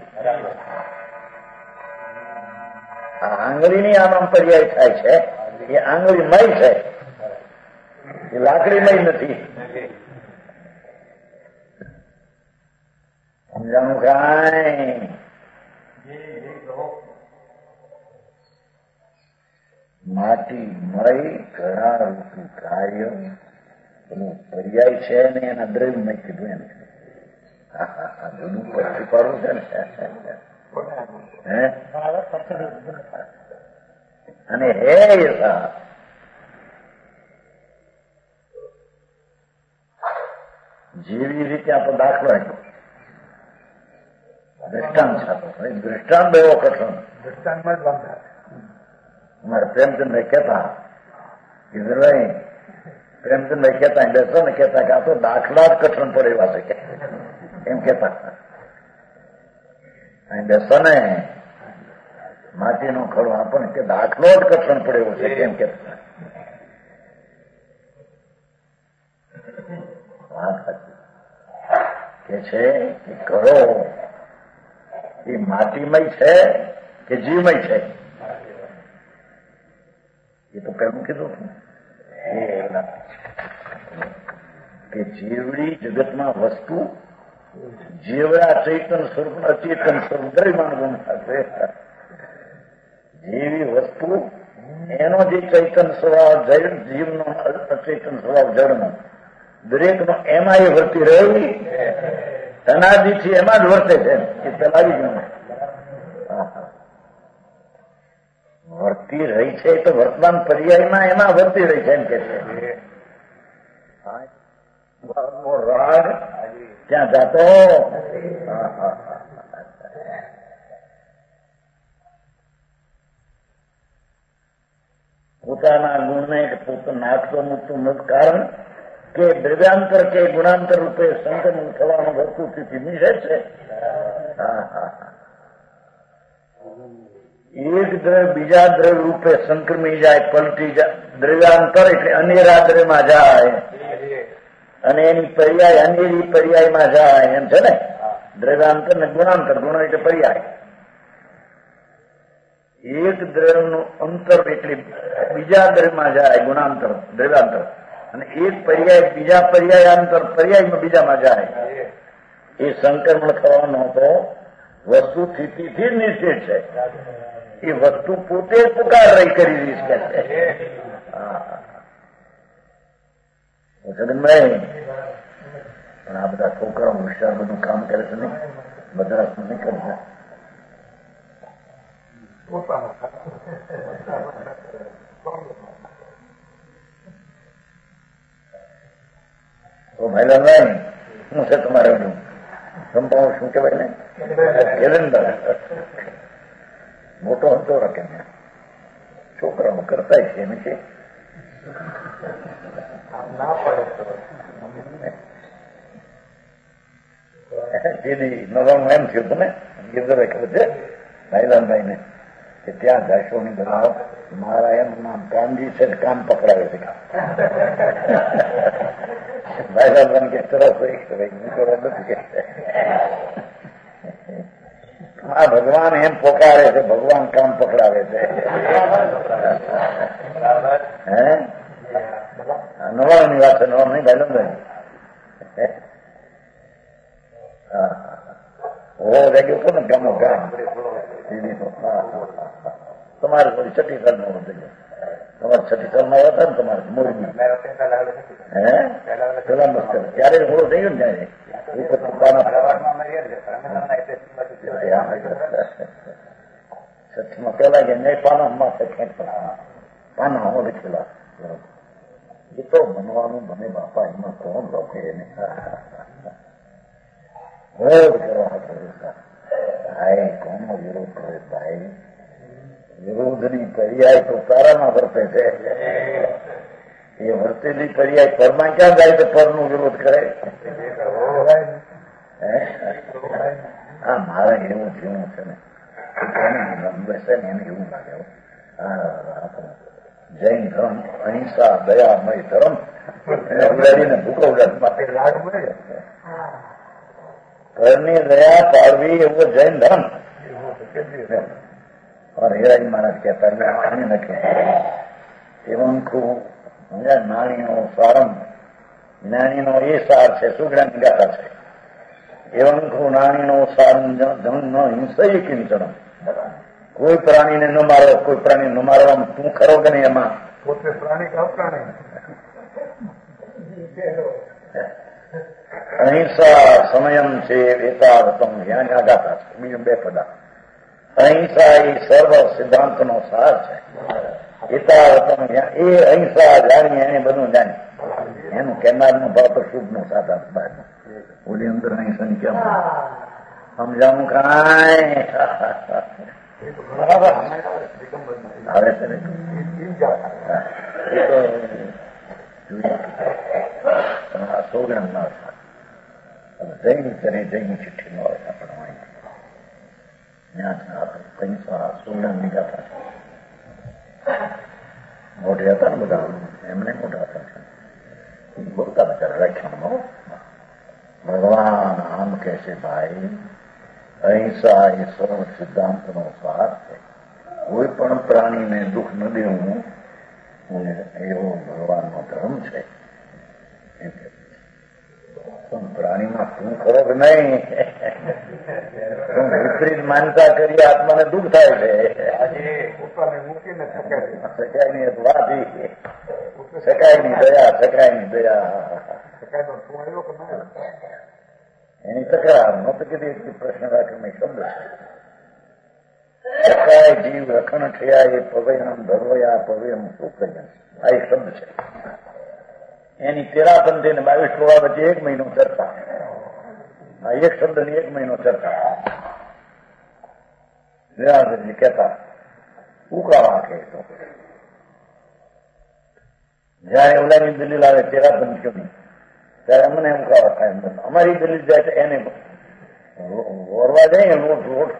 આ આંગળીની આમ પર્યાય થાય છે, એ આંગળીમય છે, એ લાકડીમય નથી. સમજાણું કાંઈ? માટીમય ઘણા રૂપી કાર્ય એનું પર્યાય છે ને એના દ્રવ્યમય કીધું એમ. જૂનું પરથી પાડવું છે ને. અને હે જેવી રીતે આપણો દાખલો આપ્યો, દ્રષ્ટાંત છાપો. દ્રષ્ટાંત એવો કઠણ. દ્રષ્ટાંતમાં જ વાંધા. અમારે પ્રેમચંદભાઈ કહેતા, ઇન્દ્રભાઈ પ્રેમચંદભાઈ કહેતા બેસો ને કહેતા કે આ તો દાખલા જ કઠણ પડે એવા છે એમ કહેતા. અહીં બેસો ને માટીનો ખડો આપણને કે દાખલો જ કઠણ પડે એવો છે કેમ કહેતા. વાત કે છે કે ખડો એ માટીમય છે કે જીવમય છે? એ તો પેલું કીધું કે જીવડી જગતમાં વસ્તુ જીવડા ચૈતન સ્વરૂપ અચેતન સ્વરૂપ દ્રવ્યમાન ગુણ થશે. જેવી વસ્તુ એનો જે ચૈતન સ્વભાવ જીવનો અચેતન સ્વભાવ જળનો દરેકનો એમાં એ વર્તી રહેલી અનાદિથી એમાં જ વર્તે છે. એ ચલાવી ગયું વર્તી રહી છે તો વર્તમાન પર્યાયમાં એમાં વર્તી રહી છે એમ કે છે. રાગ ત્યાં જાતો પોતાના ગુણને પોતાનું નાખતો મૂકતું મત કારણ કે દ્રવ્યાંતર કે ગુણાંતર રૂપે સંક્રમણ થવાનું વસ્તુથી નિષેધ છે. એક દ્રવ્ય બીજા દ્રવ્ય રૂપે સંક્રમી જાય, પલટી જાય. દ્રવ્યાંતર એટલે અનેરા દ્રવ્યમાં જાય અને એની પર્યાય અનેરી પર્યાયમાં જાય એમ છે ને. દ્રવ્યાંતર ને ગુણાંતર, ગુણ એટલે પર્યાય. એક દ્રવ્યનું અંતર એટલે બીજા દ્રવ્યમાં જાય ગુણાંતર દ્રવ્યાંતર, અને એક પર્યાય બીજા પર્યાયાંતર પર્યાયમાં બીજામાં જાય. એ સંક્રમણ થવાનો તો વસ્તુ સ્થિતિથી જ નિશ્ચિત છે. એ વસ્તુ પોતે પુકાર રહી કરી રહી છે. જગનભાઈ પણ આ બધા છોકરાઓ હોશિયાર બધું કામ કરે છે નહીં, બધા નહીં કરતા. તો ભાઈલાલભાઈ શું છે તમારે સંભાવ શું કહેવાય ને કેલેન્ડર મોટો હતો રાખે છોકરાઓ કરતા છે એમ છે. નવાણું એમ થયું હતું ને ગિરધરભાઈ ખબર છે ભાઈલાલભાઈ ને કે ત્યાં જશો ની બધા મારા એમ નામ કામજી છે, કામ પકડાવે છે. ભાઈ સાહેબ કે તરફ નથી કે આ ભગવાન એમ પોકારે છે, ભગવાન કામ પકડાવે છે. હે નવાણું ની વાત છે, નવાણું નહીં ભાઈ લંબાઈ ગયો હતો ને ગામો ગામ તમારે થોડી છઠ્ઠી સાલ નો થઈ ગયો. તમારે છઠ્ઠી સાલ માં હતા ને તમારે મોરબી હે પેલા મુશ્કેલ ત્યારે થોડું થઈ ગયું ને છઠ્ઠીમાં પેલા કે નહીં પાના પાના હો લખેલા એ તો બનવાનું બને બાપા, એમાં કોણ રોકે એને ભાઈ કોનો વિરોધ કરે ભાઈ? વિરોધની પર્યાય તો તારામાં વર્તે છે. એ વર્તેલી પર્યાય પરમાં ક્યાં જાય તો પરનું વિરોધ કરે? હા મારે એવું જીવવું છે ને બેસે ને એને એવું લાગે. જૈન ધર્મ અહિંસા દયામય ધર્મ ઉડાડીને ભૂકો ઉડાડી લાગ મળે. ઘરની દયા પાડવી એવો જૈન ધર્મ. હિરાઈ માણસ કહેતા એવં ખૂબ નાણીનો સારમ, જ્ઞાનીનો એ સાર છે, સુગડાની ગાથા છે. એવં ખૂબ નાણીનો સારમ ધન હિંસઈ કિંચણ. કોઈ પ્રાણીને ન મારો, કોઈ પ્રાણી ન મારવામાં તું ખરો કે નહીં? એમાં પોતે પ્રાણી કે અપ્રાણી. અહિંસા સમયમ છે વેતાવતમ જ્ઞાન ગાથા છે. બીજું બે પદા. અહિંસા એ સર્વ સિદ્ધાંતનો સાર છે. હિતાવતમ એ અહિંસા જાણીએ એને બધું જાણીએ. એનું કેનારનો ભાવ તો શુભનો સાધન બહાર ઓલી અંદર અહિંસાની કેમ સમજાવું કાંઈ બરાબર આવે છે ને. સોગણ ના જૈન ચરે જૈન ચિઠ્ઠી નો આવે આપણે સોગણની ગાથા મોઢે હતા ને બધા એમને મોટા હતા બોલતા બચારા વ્યાખ્યાનમાં ભગવાન આમ કે છે ભાઈ અહિંસા એ સર્વ સિદ્ધાંતનો સાર છે. કોઈ પણ પ્રાણીને દુઃખ ન દેવું એવો ભગવાનનો ધર્મ છે. પણ પ્રાણીમાં તું ખરો કે નહીં? વિપરીત માનતા કરી આત્માને દુઃખ થાય છે. શકાય ની વાથી શકાય ની દયા, શકાય ની દયા એની તકરાર ન તો કીધી પ્રશ્ન રાખીને શબ્દ છે. શકાય જીવ રખણ થયા એ પવયમ ભરવયા પવયમ શું કહ્યું? આ એક શબ્દ છે. એની 13 ને 22 ટોળા વચ્ચે 1 મહિનો ચર્ચા. આ એક શબ્દની 1 મહિનો ચર્ચા. નિરાજજી કહેતા ઉકાળા કહે તો જયારે ઓલાની દલીલ આવે 13 પંચમી ત્યારે અમને ઉકાળા થાય. અમારી દલીલ જાય તો એને વોરવા જાય રોટ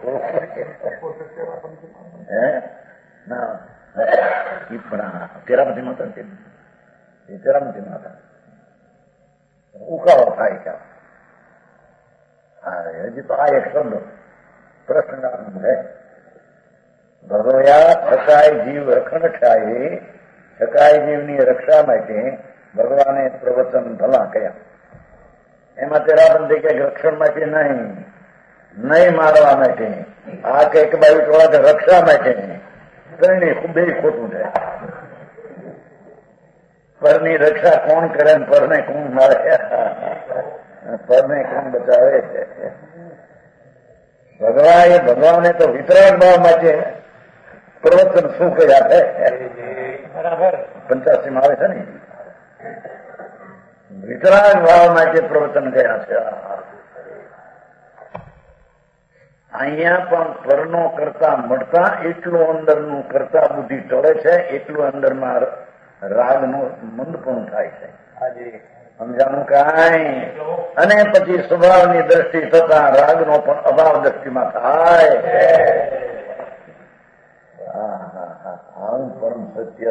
હે ના તેરામતીમાં હતા એ તેરામતીમાં હતા ઉકાળો થાય ક્યાં? હજી તો આ એક શબ્દ પ્રશ્ન છે. ભગવયા છકાય જીવ રખણ થાય. છકાય જીવની રક્ષા માટે ભગવાને પ્રવચન ભલા કયા. એમાં તેરાબંધી કઈક રક્ષણ માટે નહીં મારવા માટે. આ કઈક બાજુ ટોળા રક્ષા માટે બે ખોટું છે. પરની રક્ષા કોણ કરે ને પરને કોણ મારે? પરને કોણ બચાવે છે? ભગવાને તો વિતરાગ ભાવ માટે પ્રવચન શું કર્યા છે? બરાબર 85 માં આવે છે ને. વિતરાગ ભાવ માટે પ્રવચન કર્યા છે. અહીંયા પણ પરનો કરતા મળતા એટલું અંદરનું કરતા બુદ્ધિ ટળે છે, એટલું અંદરમાં રાગનું મંદપણું થાય છે. સમજાણું કાંઈ? અને પછી સ્વભાવની દ્રષ્ટિ થતા રાગનો પણ અભાવ દ્રષ્ટિમાં થાય. આવું પરમ સત્ય.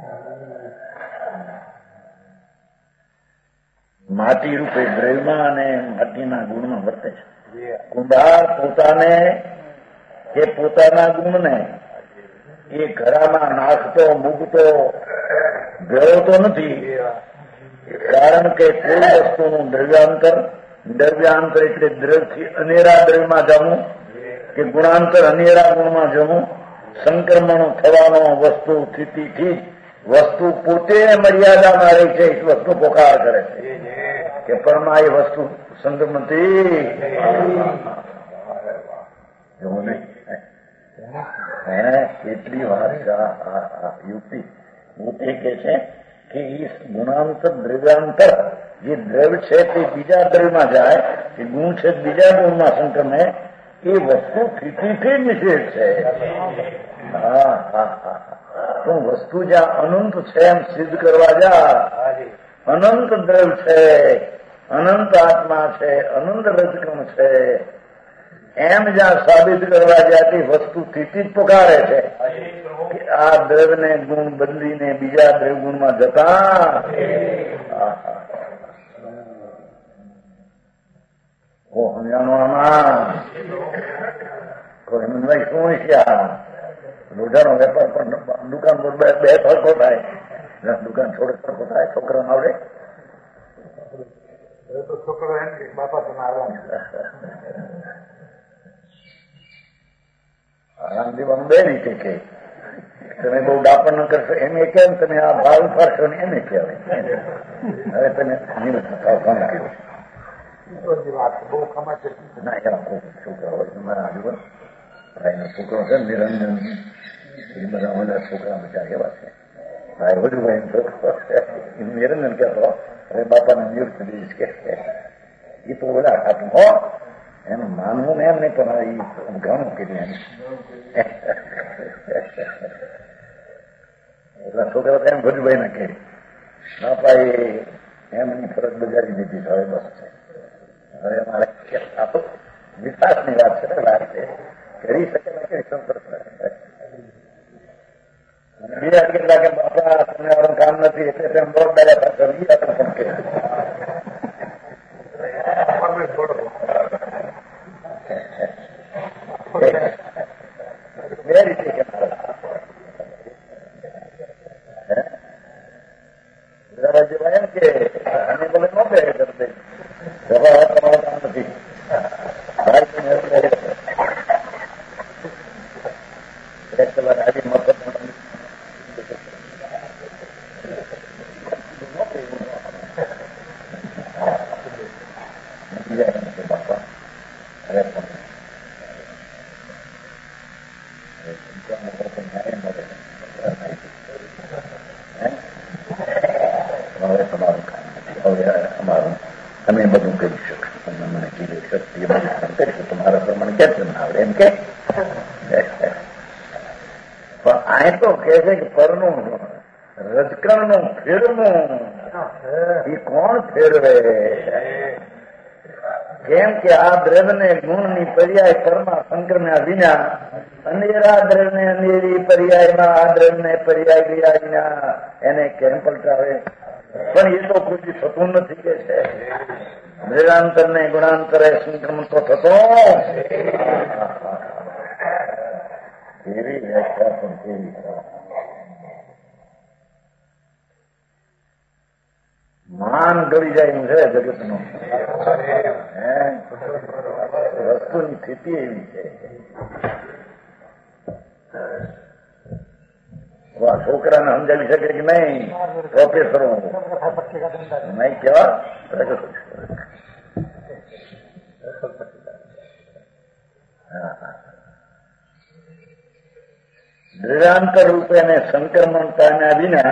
માટી રૂપે દ્રવ્યમાં અને માટીના ગુણમાં વર્તે છે. કુંભાર પોતાને કે પોતાના ગુણને એ ઘરામાં નાખતો મૂકતો ભેળવતો નથી. કારણ કે કોઈ વસ્તુનું દ્રવ્યાંતર એટલે દ્રવ્યથી અનેરા દ્રવ્યમાં જવું કે ગુણાંતર અનેરા ગુણમાં જવું, સંક્રમણ થવાનો વસ્તુ સ્થિતિથી વસ્તુ પોતે મર્યાદામાં રહી છે. વસ્તુ પોકાર કરે છે કે પરમાં એ વસ્તુ સંક્રમણથી એવું નહીં. એટલી વાત યુક્તિ પોતે કે છે કે એ ગુણાંતર દ્રવ્યાંતર જે દ્રવ્ય છે તે બીજા દ્રવ્યમાં જાય, એ ગુણ છે બીજા ગુણમાં સંક્રમે, એ વસ્તુ સ્થિતિથી નિષેધ છે. તો વસ્તુ જ્યાં અનંત છે એમ સિદ્ધ કરવા જા, અનંત દ્રવ્ય છે, અનંત આત્મા છે, અનંત રજકમ છે, એમ જ્યાં સાબિત કરવા જાય તે વસ્તુ સ્થિતિ જ પોકારે છે કે આ દ્રવ્યને ગુણ બદલીને બીજા દ્રવ્ય ગુણમાં જતા સમજાણું આમાં હેમંતભાઈ શું છે? આ લોઢાનો વેપાર પણ દુકાન પર બે ફરકો થાય, દુકાન થોડો ફરકો થાય. છોકરાને આવડે છોકરો એમ કે બાપા તમે આવવાનું રામદેવ બે રીતે કે તમે બહુ ડાપણ ન કરશો એમ એ કેમ, તમે આ ભાવ ફરશો ને એને કહેવાય. હવે તમે છોકરા હોય મારા આજુબાજુ ભાઈનો છોકરો છે નિરંજન, એ બધા બધા છોકરા બચાર એવા છે. ભાઈ વધુ ભાઈ છોકરો નિરંજન કહેતો હવે બાપાને નિવૃત્ત દઈશ કે એ તો બધા ખાતું હો એમ માનવું ને એમ નહીં, પણ એ ઘણું કરી એમ એટલા છોકરા એમ ભજુભાઈ ના કહે બાપા એમની ફરજ બજાવી દીધી હવે બસ છે. હવે મારે આ તો વિકાસની વાત છે, વાત છે કરી શકે ને કેવી સંતોષ બીજા કેટલા કે બાપા તમને વાળું કામ નથી એટલે તેમ દોડ ડાયા થશે પણ કે બે રીતે કે જેવાય કે અને બોલે ન બે કરતી તમારું કામ નથી. એક કલાક આજે મફત બાપા અરે હવે તમારું કામ નથી, હવે અમારું તમે બધું કરી શકશો, તમે મને કીધું શક્તિ બધું કામ કરીશું, તમારા પર મને કેમ ના આવડે એમ કે. પણ આ તો કે છે કે પરનું રજકણનું ફેરવું એ કોણ ફેરવે? કેમ કે આ દ્રવ્યને ગુણની પર્યાય પરમાં સંક્રમ્યા વિના અનેરા દ્રવ્યને અનેરી પર્યાયમાં આ દ્રવ્યને પર્યાય ગયા વિના એને કેમ પલટાવે? પણ એ તો કોઈ થતું નથી કે છે. દ્રવ્યાંતર ને ગુણાંતરે સંક્રમણ તો થતો એવી વ્યાખ્યા પણ કેવી માન ગળી જાય એમ છે જગતનું. વસ્તુની સ્થિતિ એવી છે. છોકરાને સમજાવી શકે કે નહીં પ્રોફેસરો નહીં કેવા દ્રવ્યાંતર રૂપે ને સંક્રમણ પામ્યા વિના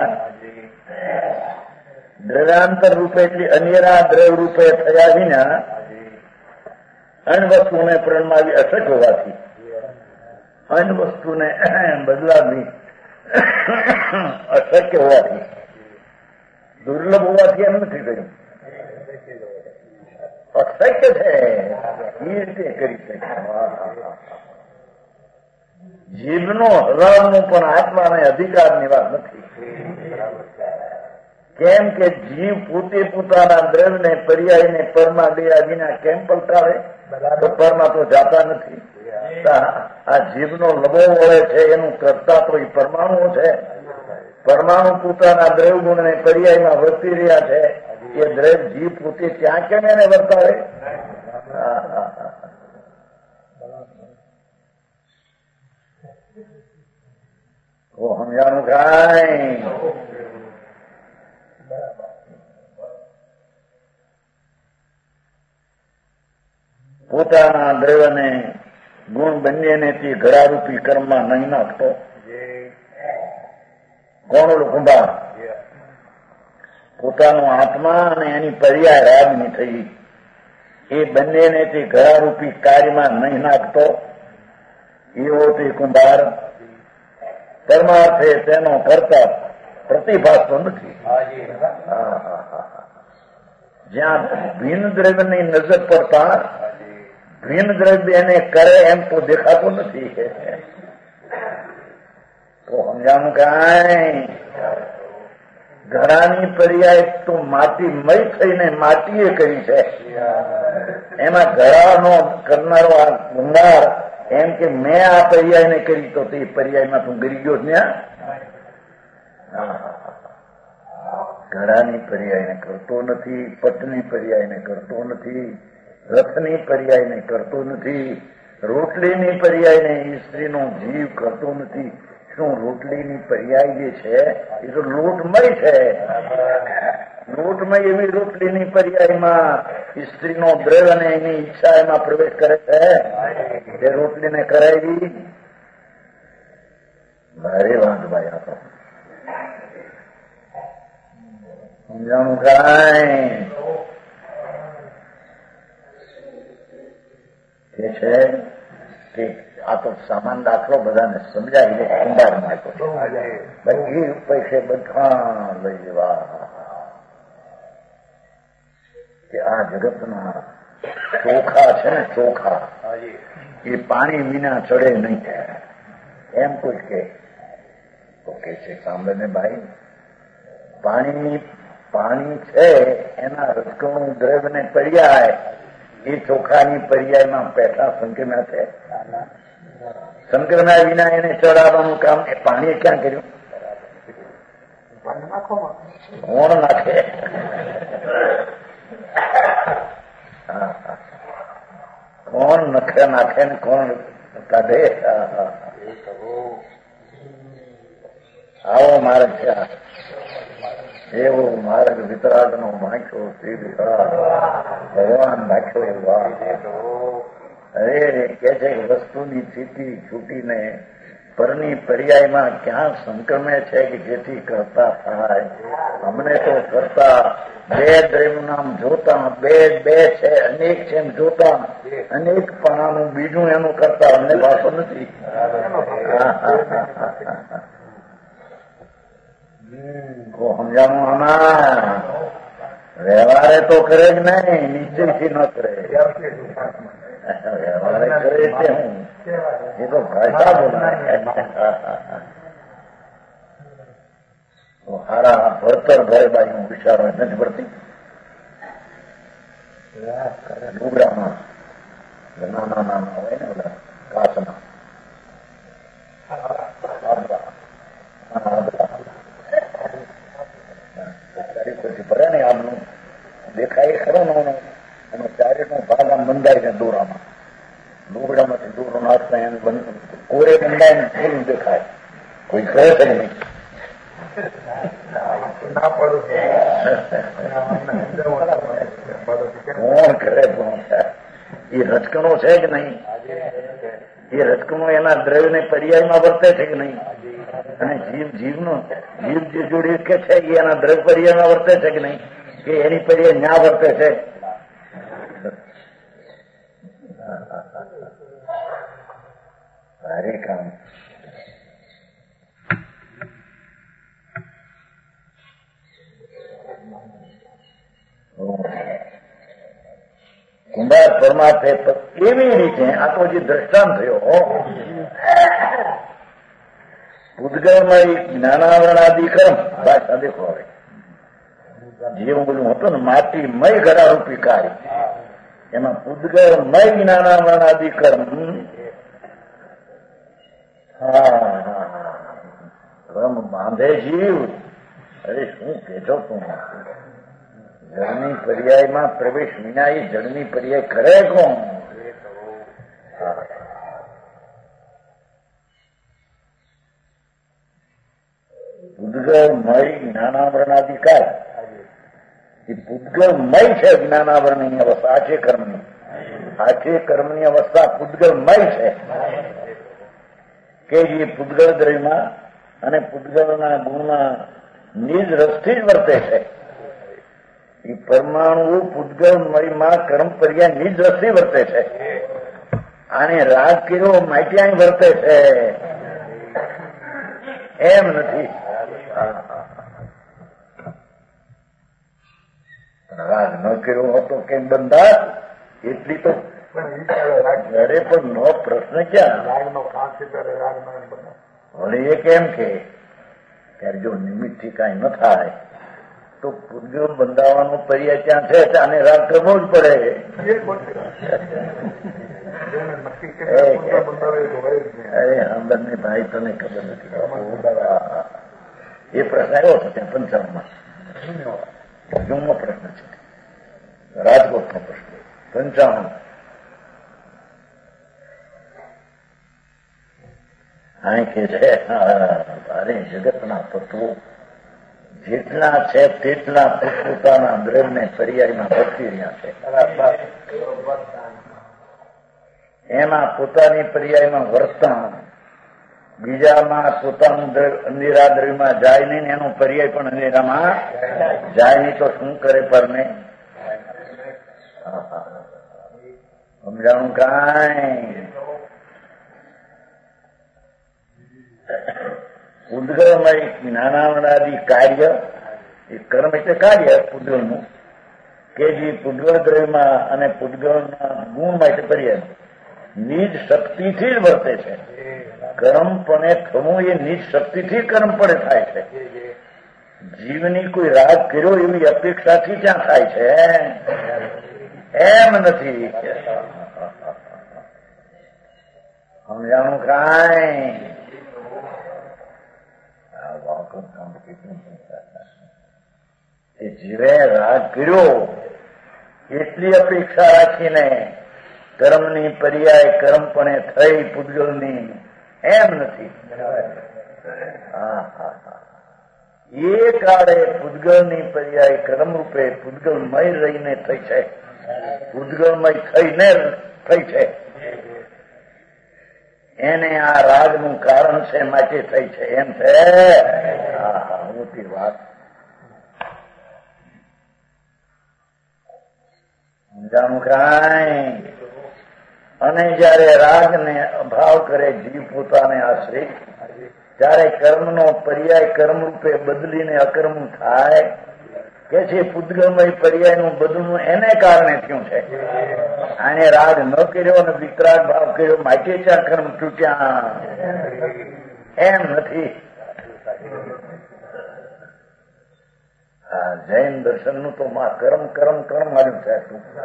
દ્રવ્યાંતર રૂપે એટલે અનેરા દ્રવ રૂપે થયા વિના અન્ય વસ્તુને પ્રણમાવી અશક હોવાથી અન્ય વસ્તુને બદલાવી અશક્ય હોવાથી દુર્લભ હોવાથી એમ નથી કર્યું. અશક્ય છે એ રીતે કરી શકે. જીભનો હલાવવાનું પણ આત્માને અધિકારની વાત નથી. કેમ કે જીવ પોતે પોતાના દ્રવ્યને પર્યાયને પરમાં ગયા વિના કેમ પલટાવે? તો પરમાં તો જાતા નથી. આ જીભનો લબો વળે છે એનું કરતા તો એ પરમાણુ છે. પરમાણુ પોતાના દ્રવ્ય ગુણને પર્યાયમાં વર્તી રહ્યા છે. એ દ્રવ્ય જીવ પોતે ત્યાં કેમ એને વર્તાવે? સમજાનું કાંઈ પોતાના દ્રવ્યને ગુણ બંનેને તે ઘડારૂપી કર્મમાં નહીં નાખતો. કોણ ઓલું કુંભાર? પોતાનો આત્મા અને એની પર્યાય રાગની થઈ એ બંનેને તે ઘડારૂપી કાર્યમાં નહીં નાખતો એવો તે કુંભાર પરમાર્થે તેનો કરતા પ્રતિભાસતો નથી. જ્યાં ભિન્ન દ્રવ્યની નજર પડતા ભિન્ન દ્રવ્ય એને કરે એમ તો દેખાતું નથી. તો સમજાનું કાંઈ ઘડાની પર્યાય તો માટીમય થઈને માટીએ કરી છે. એમાં ઘડાનો કરનારો આ ગુંગાર એમ કે મેં આ પર્યાયને કરી તો તે પર્યાયમાં તું ગરી ગયો ત્યાં. ઘડાની પર્યાયને કરતો નથી, પટની પર્યાયને કરતો નથી, રથની પર્યાયને કરતો નથી, રોટલીની પર્યાયને સ્ત્રીનો જીવ કરતો નથી. શું રોટલીની પર્યાય જે છે એ તો લોટમય છે. લોટમય એવી રોટલીની પર્યાયમાં સ્ત્રીનો દ્રવ્ય અને એની ઈચ્છા એમાં પ્રવેશ કરે છે. એ રોટલીને કરાવી ભારે વાંધભાઈ આપો. સમજાણું કાંઈ કે છે કે આ તો સામાન દાખલો બધાને સમજાવી દે. કુંભાર નાખો ભાઈ એ પૈસે બધા લઈ જવા કે આ જગતના ચોખા છે ને ચોખા એ પાણી વિના ચડે નહીં એમ કોઈ કે તો કે છે સાંભળે ને ભાઈ પાણી છે એના રસકણું દ્રવ્યને પર્યાય એ ચોખાની પર્યાયમાં પેઠા સંક્રમ્યા છે. સંક્રમ્યા વિના એને ચડાવવાનું કામ એ પાણીએ ક્યાં કર્યું? કોણ નાખે? કોણ નખે નાખે ને કોણ કાઢે? આવો માર્ગ છે. એવો માર્ગ વિતરાગ નો નાખ્યો ભગવાન નાખ્યો એવા. અરે કે છે વસ્તુની સ્થિતિ છૂટીને પરની પર્યાયમાં ક્યાં સંક્રમે છે કે જેથી કરતા થાય. અમને તો કરતા બે દ્રવ્ય નામ જોતા બે છે અનેક છે એમ જોતા અનેક પણાનું બીજું એનું કરતા અમને ભાષો નથી. સમજાવું આમાં વ્યવહારે તો કરે જ નહીં, નીચેથી ન કરે. વ્યવહારે કરે છે હું એ તો ભાષા બોલાય. હારા ભરતર ઘરે બાજુ વિચારો નથી પડતી. ડુગરામાં નાના નાના હોય ને બધા કાચના પછી ભરે ને આમનું દેખાય ખરો ને એનો ચારેક નો ભાગ આમ બંધાય છે દોરામાં. ડુગડામાંથી દોરો નાખતા એને કોરે બંધાય ને ફૂલ દેખાય. કોઈ કરે છે નહીં. કોણ કરે? એ રચકણો છે કે નહીં? એ રચકણો એના દ્રવ્યને પર્યાયમાં વર્તે છે કે નહીં? અને જીવ જે જોડી કે છે એ એના દ્રવ્ય પર્યાયમાં વર્તે છે કે નહીં? કે એની પર્યાય ન્યા વર્તે છે? ભારે કામ. કુંભાર પરમાર્થે એવી રીતે આ તો જે દ્રષ્ટાંત થયો પૂતગલમય જ્ઞાનાવરણાદિ કર્મ. ભાષા દેખો હવે જેવું બોલું હતું ને માટીમય ઘડારૂપી કાર્ય, એમાં પૂતગલમય જ્ઞાનાવરણાદિ કર્મ. કર્મ બાંધે જીવ. અરે શું કેજો તું? જળની પર્યાયમાં પ્રવેશ વિના એ જળની પર્યાય કરે કોણ? પૂતગલમય જ્ઞાનાવરણાધિકાર, એ પૂતગલમય છે. જ્ઞાનાવરણની અવસ્થા આખે કર્મની, આખે કર્મની અવસ્થા પૂતગલમય છે કે જે પૂતગલ દ્રવ્યમાં અને પૂતગલના ગુણમાં નિજ રસથી જ વર્તે છે. એ પરમાણુ પૂતગલમયમાં કર્મ પર્યાય નિજ રસથી વર્તે છે. આને રાગ કર્યો માટ્યા વર્તે છે, એમ નથી. રાગ ન કર્યો હતો કેમ બંધા? એટલી તો અરે પણ નો પ્રશ્ન ક્યાં? હવે એ કેમ કે ત્યારે જો નિમિત્તથી કાંઈ ન થાય તો પૂતગલ બંધાવાનો પર્યાય ત્યાં છે, આને રાગ કરવો જ પડે. અરે બંને ભાઈ તને ખબર નથી. એ પ્રશ્ન આવ્યો હતો ત્યાં પંચાવનમાં. જૂનો પ્રશ્ન છે, રાજકોટનો પ્રશ્ન. 55 અહીં કે છે અરે જગતના તત્વો જેટલા છે તેટલા પોતપોતાના દ્રવ્યને પર્યાયમાં ભટકી રહ્યા છે. એમાં પોતાની પર્યાયમાં વર્તન, બીજામાં પોતાનું અંધેરા દ્રવ્યમાં જાય નહીં, એનો પર્યાય પણ અંધેરામાં જાય નહીં. તો શું કરે પરને? સમજાણું કાંઈ? પૂતગલમય જ્ઞાનાવરણાદિ કાર્ય, એ કર્મ એટલે કાર્ય પૂતગલનું, કે જે પૂતગલ દ્રવ્યમાં અને પૂતગલના ગુણમાં એટલે પર્યાય નિજ શક્તિથી જ વર્તે છે. કર્મ પણ થવું એ નિજ શક્તિથી કર્મ પડે થાય છે. જીવની કોઈ રાગ કર્યો એવી અપેક્ષાથી ત્યાં થાય છે, એમ નથી. સમજાણું કાંઈ? જીવે રાગ કર્યો એટલી અપેક્ષા રાખીને કર્મની પર્યાય કર્મપણે થઈ પૂતગલની, એમ નથી. એ કાળે પૂતગલની પર્યાય કર્મરૂપે પૂતગલમય રહીને થઈ છે, પૂતગલમય થઈને થઈ છે. એને આ રાગનું કારણ છે, માટે થઈ છે, એમ છે. મોટી વાત. સમજાણું કાંઈ? અને જયારે રાગને અભાવ કરે જીવ પોતાને આશરે, ત્યારે કર્મનો પર્યાય કર્મરૂપે બદલીને અકર્મ થાય કે છે. પૂતગલમય પર્યાયનું બદલવું એને કારણે થયું છે. આને રાગ ન કર્યો અને વિતરાગ ભાવ કર્યો માટે ત્યાં કર્મ તૂટ્યા, એમ નથી. જૈન દર્શનનું તો કર્મ કર્મ કર્મ આવ્યું છે.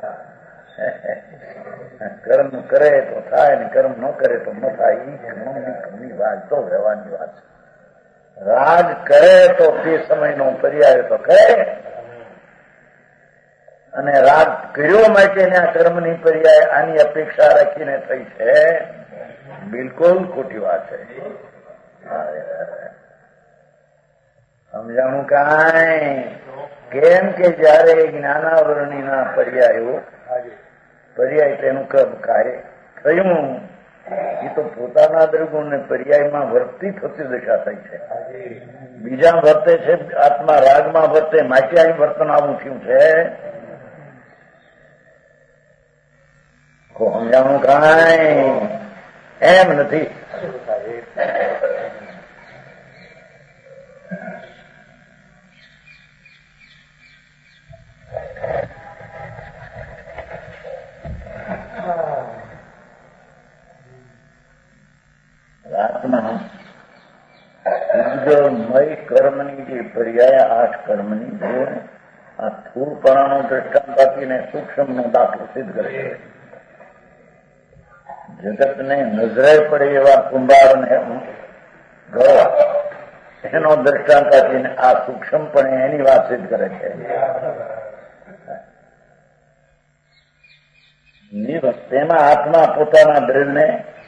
કર્મ કરે તો થાય ને કર્મ ન કરે તો ન થાય. ની વાત તો વ્યવહારની વાત છે. રાગ કરે તો તે સમયનો પર્યાય તો કરે, અને રાગ કર્યો માટે આ કર્મની પર્યાય આની અપેક્ષા રાખીને થઈ છે, બિલકુલ ખોટી વાત છે. સમજાણું કાંઈ? કેમ કે જયારે જ્ઞાનાવરણીના પર્યાયો, પર્યાય તેનું કાર્ય થયું, એ તો પોતાના દ્રગુણને પર્યાયમાં વર્તી થતી દશા થઈ છે. બીજા વર્તે છે, આત્મા રાગમાં વર્તે માટે અહીં વર્તન આવું થયું છે. સમજાણું કાંઈ? એમ નથી. આઠ કર્મની જોડે આ સ્થૂળપણાનો દ્રષ્ટાંત આપીને સૂક્ષ્મનો દાખલો સિદ્ધ કરે છે. જગતને નજરે પડે એવા કુંભારને ગળવા એનો દ્રષ્ટાંત આપીને આ સૂક્ષ્મપણે એની વાત સિદ્ધ કરે છે. તેમાં આત્મા પોતાના દ્રવ્યને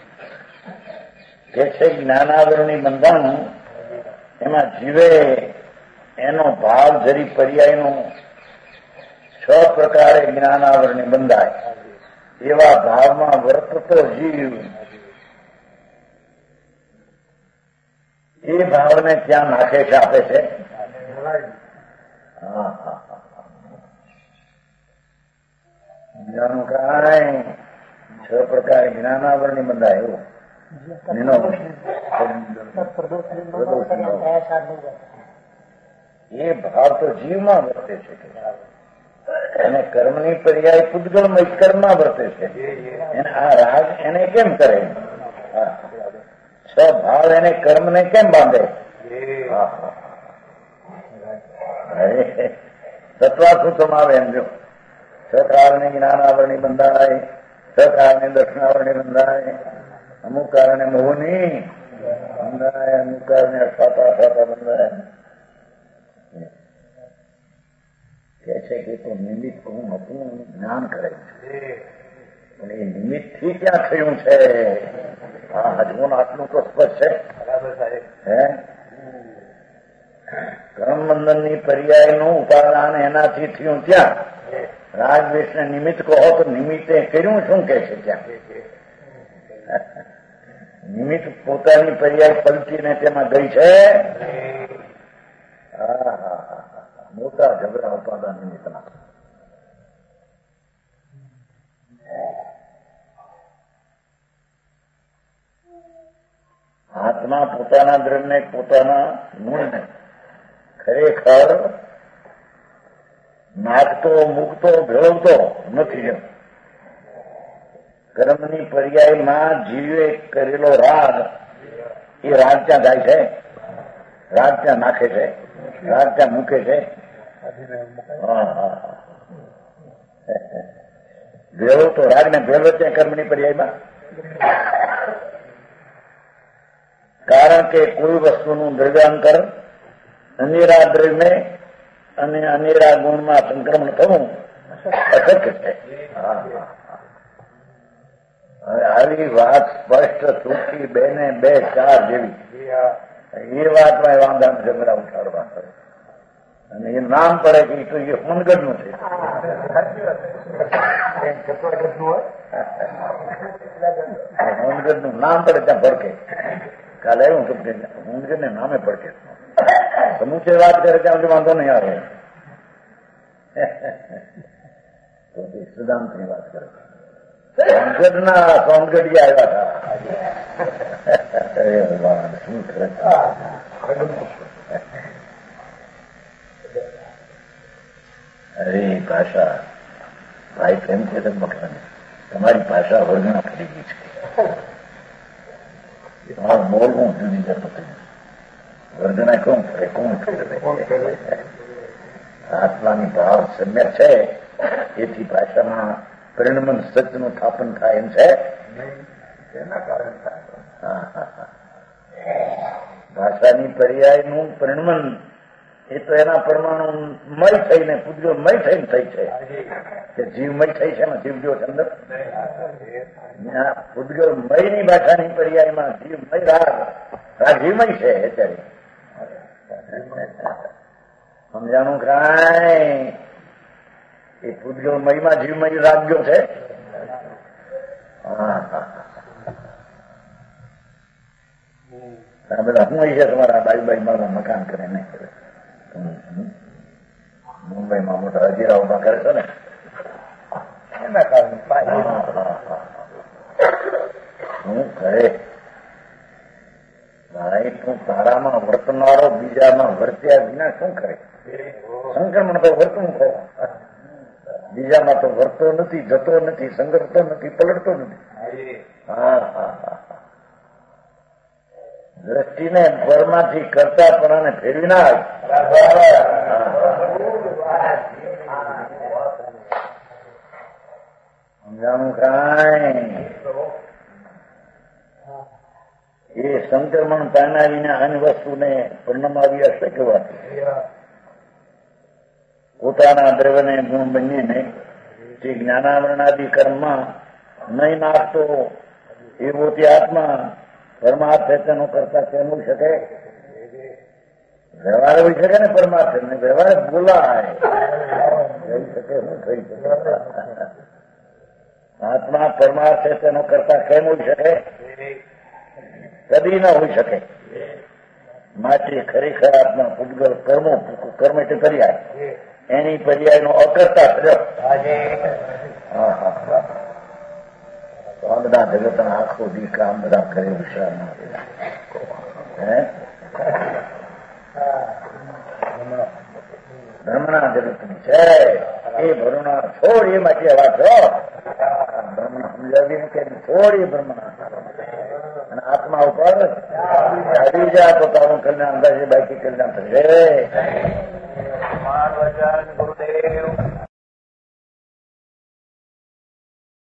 કે છે જ્ઞાનાવરણી બંધાણું, એમાં જીવે એનો ભાવ જરી પર્યાયનો 6 પ્રકારે જ્ઞાનાવરણી બંધાય એવા ભાવમાં વર્તતો જીવ એ ભાવને ત્યાં નાખે છે, આપે છે. બીજાનું કાંઈ 6 પ્રકારે જ્ઞાનાવરણી બંધાય એવું એ ભાવ તો જીવમાં વર્તે છે અને કર્મની પર્યાય પૂતગલમય કર્મમાં વર્તે છે. આ રાગ એને કેમ કરે? ભાવ એને કર્મને કેમ બાંધે? તત્વાર્થ સમાવે એમ જો 6 કારણે જ્ઞાનાવરણી બંધાય, 6 કારણે દક્ષિણાવરણી બંધાય, અમુક કારણે મોહની બંધાય, અમુક કારણે અસાતા બંધાય. કે છે કે તો નિમિત્ત હું હતું જ્ઞાન કરે છે, પણ એ નિમિત્ત થી ક્યાં થયું છે? હજુ આટલું તો સ્પષ્ટ છે. હે કર્મબંધન ની પર્યાયનું ઉપાદાન એનાથી થયું ત્યાં. રાગદ્વેષ ને નિમિત્ત કહો તો નિમિત્તે કર્યું શું કે છે ત્યાં? નિમિત્ત પોતાની પર્યાય પલટીને તેમાં ગઈ છે. મોટા ઝઘડા ઉપાદાન નિમિત્તના. આત્મા પોતાના દ્રવ્યને પોતાના મૂળને ખરેખર નાખતો મૂકતો ભેળવતો નથી. એમ કર્મની પર્યાયમાં જીવે કરેલો રાગ એ રાગ ત્યાં જાય છે, રાગ ત્યાં નાખે છે, રાગ ત્યાં મૂકે છે. ભેળવતો રાગ ને ભેળવે ત્યાં કર્મની પર્યાયમાં. કારણ કે કોઈ વસ્તુનું દ્રવ્યાંતર અનેરા દ્રવ્યને અને અનેરા ગુણમાં સંક્રમણ થવું અશક્ય છે. હવે આવી વાત સ્પષ્ટ સૂકી 2 ને 2 4 જેવી એ વાતમાં વાંધા ઝઘડા ઉઠાડવા અને એ નામ પડે કે તો એ હોનગઢ નું છે. હોનગઢ નું નામ પડે ત્યાં ભડકે. કાલે એવું હોનગઢ ને નામે પડકે. સમૂચે વાત કરે ત્યાં વાંધો નહીં આવે. સિદ્ધાંત ની વાત કરે. સોનગઢના સોનગઢી આવ્યા હતા. શું કરે? અરે ભાષા ભાઈ કેમ છે તમારી ભાષા વર્ગના કરી ગઈ છે. બોલવું જુદી જતું વર્ગના કોણ કરે? કોણ કરે? આત્માની ભાવ સમ્યક છે એથી ભાષામાં પરિણમન સત્યનું સ્થાપન થાય એમ છે. એના કારણે ભાષાની પર્યાયનું પરિણમન એ તો એના પરમાણુ મય થઈને પૂતગલમય થઈને થઈ છે કે જીવમય થઈ છે ને જીવ જો અંદર પૂતગલમયની ભાષાની પર્યાયમાં જીવમય રાજીવમય છે. અત્યારે સમજાણું કાંઈ? એ પૂતગલમયમાં જીવમય રાગ્યો છે. બધા હું છે તમારા બાઈ મારા મકાન કરે નહીં કરે. મુંબઈમાં મોટા હજીરા ઉભા કરે છે ને એના કારણે શું કરે? ભાઈ તું તારામાં વર્તનારો બીજામાં વર્ત્યા વિના શું કરે? સંક્રમણ તો વર્તવું કહો. બીજામાં તો વર્તો નથી, જતો નથી, સંગરતો નથી, પલટતો નથી. દ્રષ્ટિને પરમાંથી કરતાપણાને ફેરવી નાખ. સમજાણું કાંઈ? એ સંક્રમણ પાનારીને અન્ય વસ્તુને પરિણમાવી અશક્ય વાત. પોતાના દ્રવ્યને ગુણ બનીને તે જ્ઞાનામરણાદિ કર્મમાં નહીં નાખતો એવો તે આત્મા પરમાર્થ તેનો કરતા કેમ હોઈ શકે? વ્યવહાર હોઈ શકે ને પરમાર્થ ને વ્યવહાર બોલાય થઈ શકે. શું થઈ શકે? આત્મા પરમાર્થ તેનો કરતા કેમ હોઈ શકે? કદી ન હોઈ શકે. માટે ખરેખર આત્મા પૂતગલ કર્મ એટલે પર્યાય, એની પર્યાયનો અકર્તા થયો. આ બધા જગતના આખો દી કામ બધા કરે વિશ્રામ બ્રહ્મણા જગતની છે એ ભરુણા છોડ. એ માટે વાત છો બ્રહ્મણા સમજાવીને કે છોડ એ બ્રહ્મણા અને આત્મા ઉપર આવી જા તો તારું કલ્યાણ થશે, બાકી કલ્યાણ થશે. ગુરુદેવ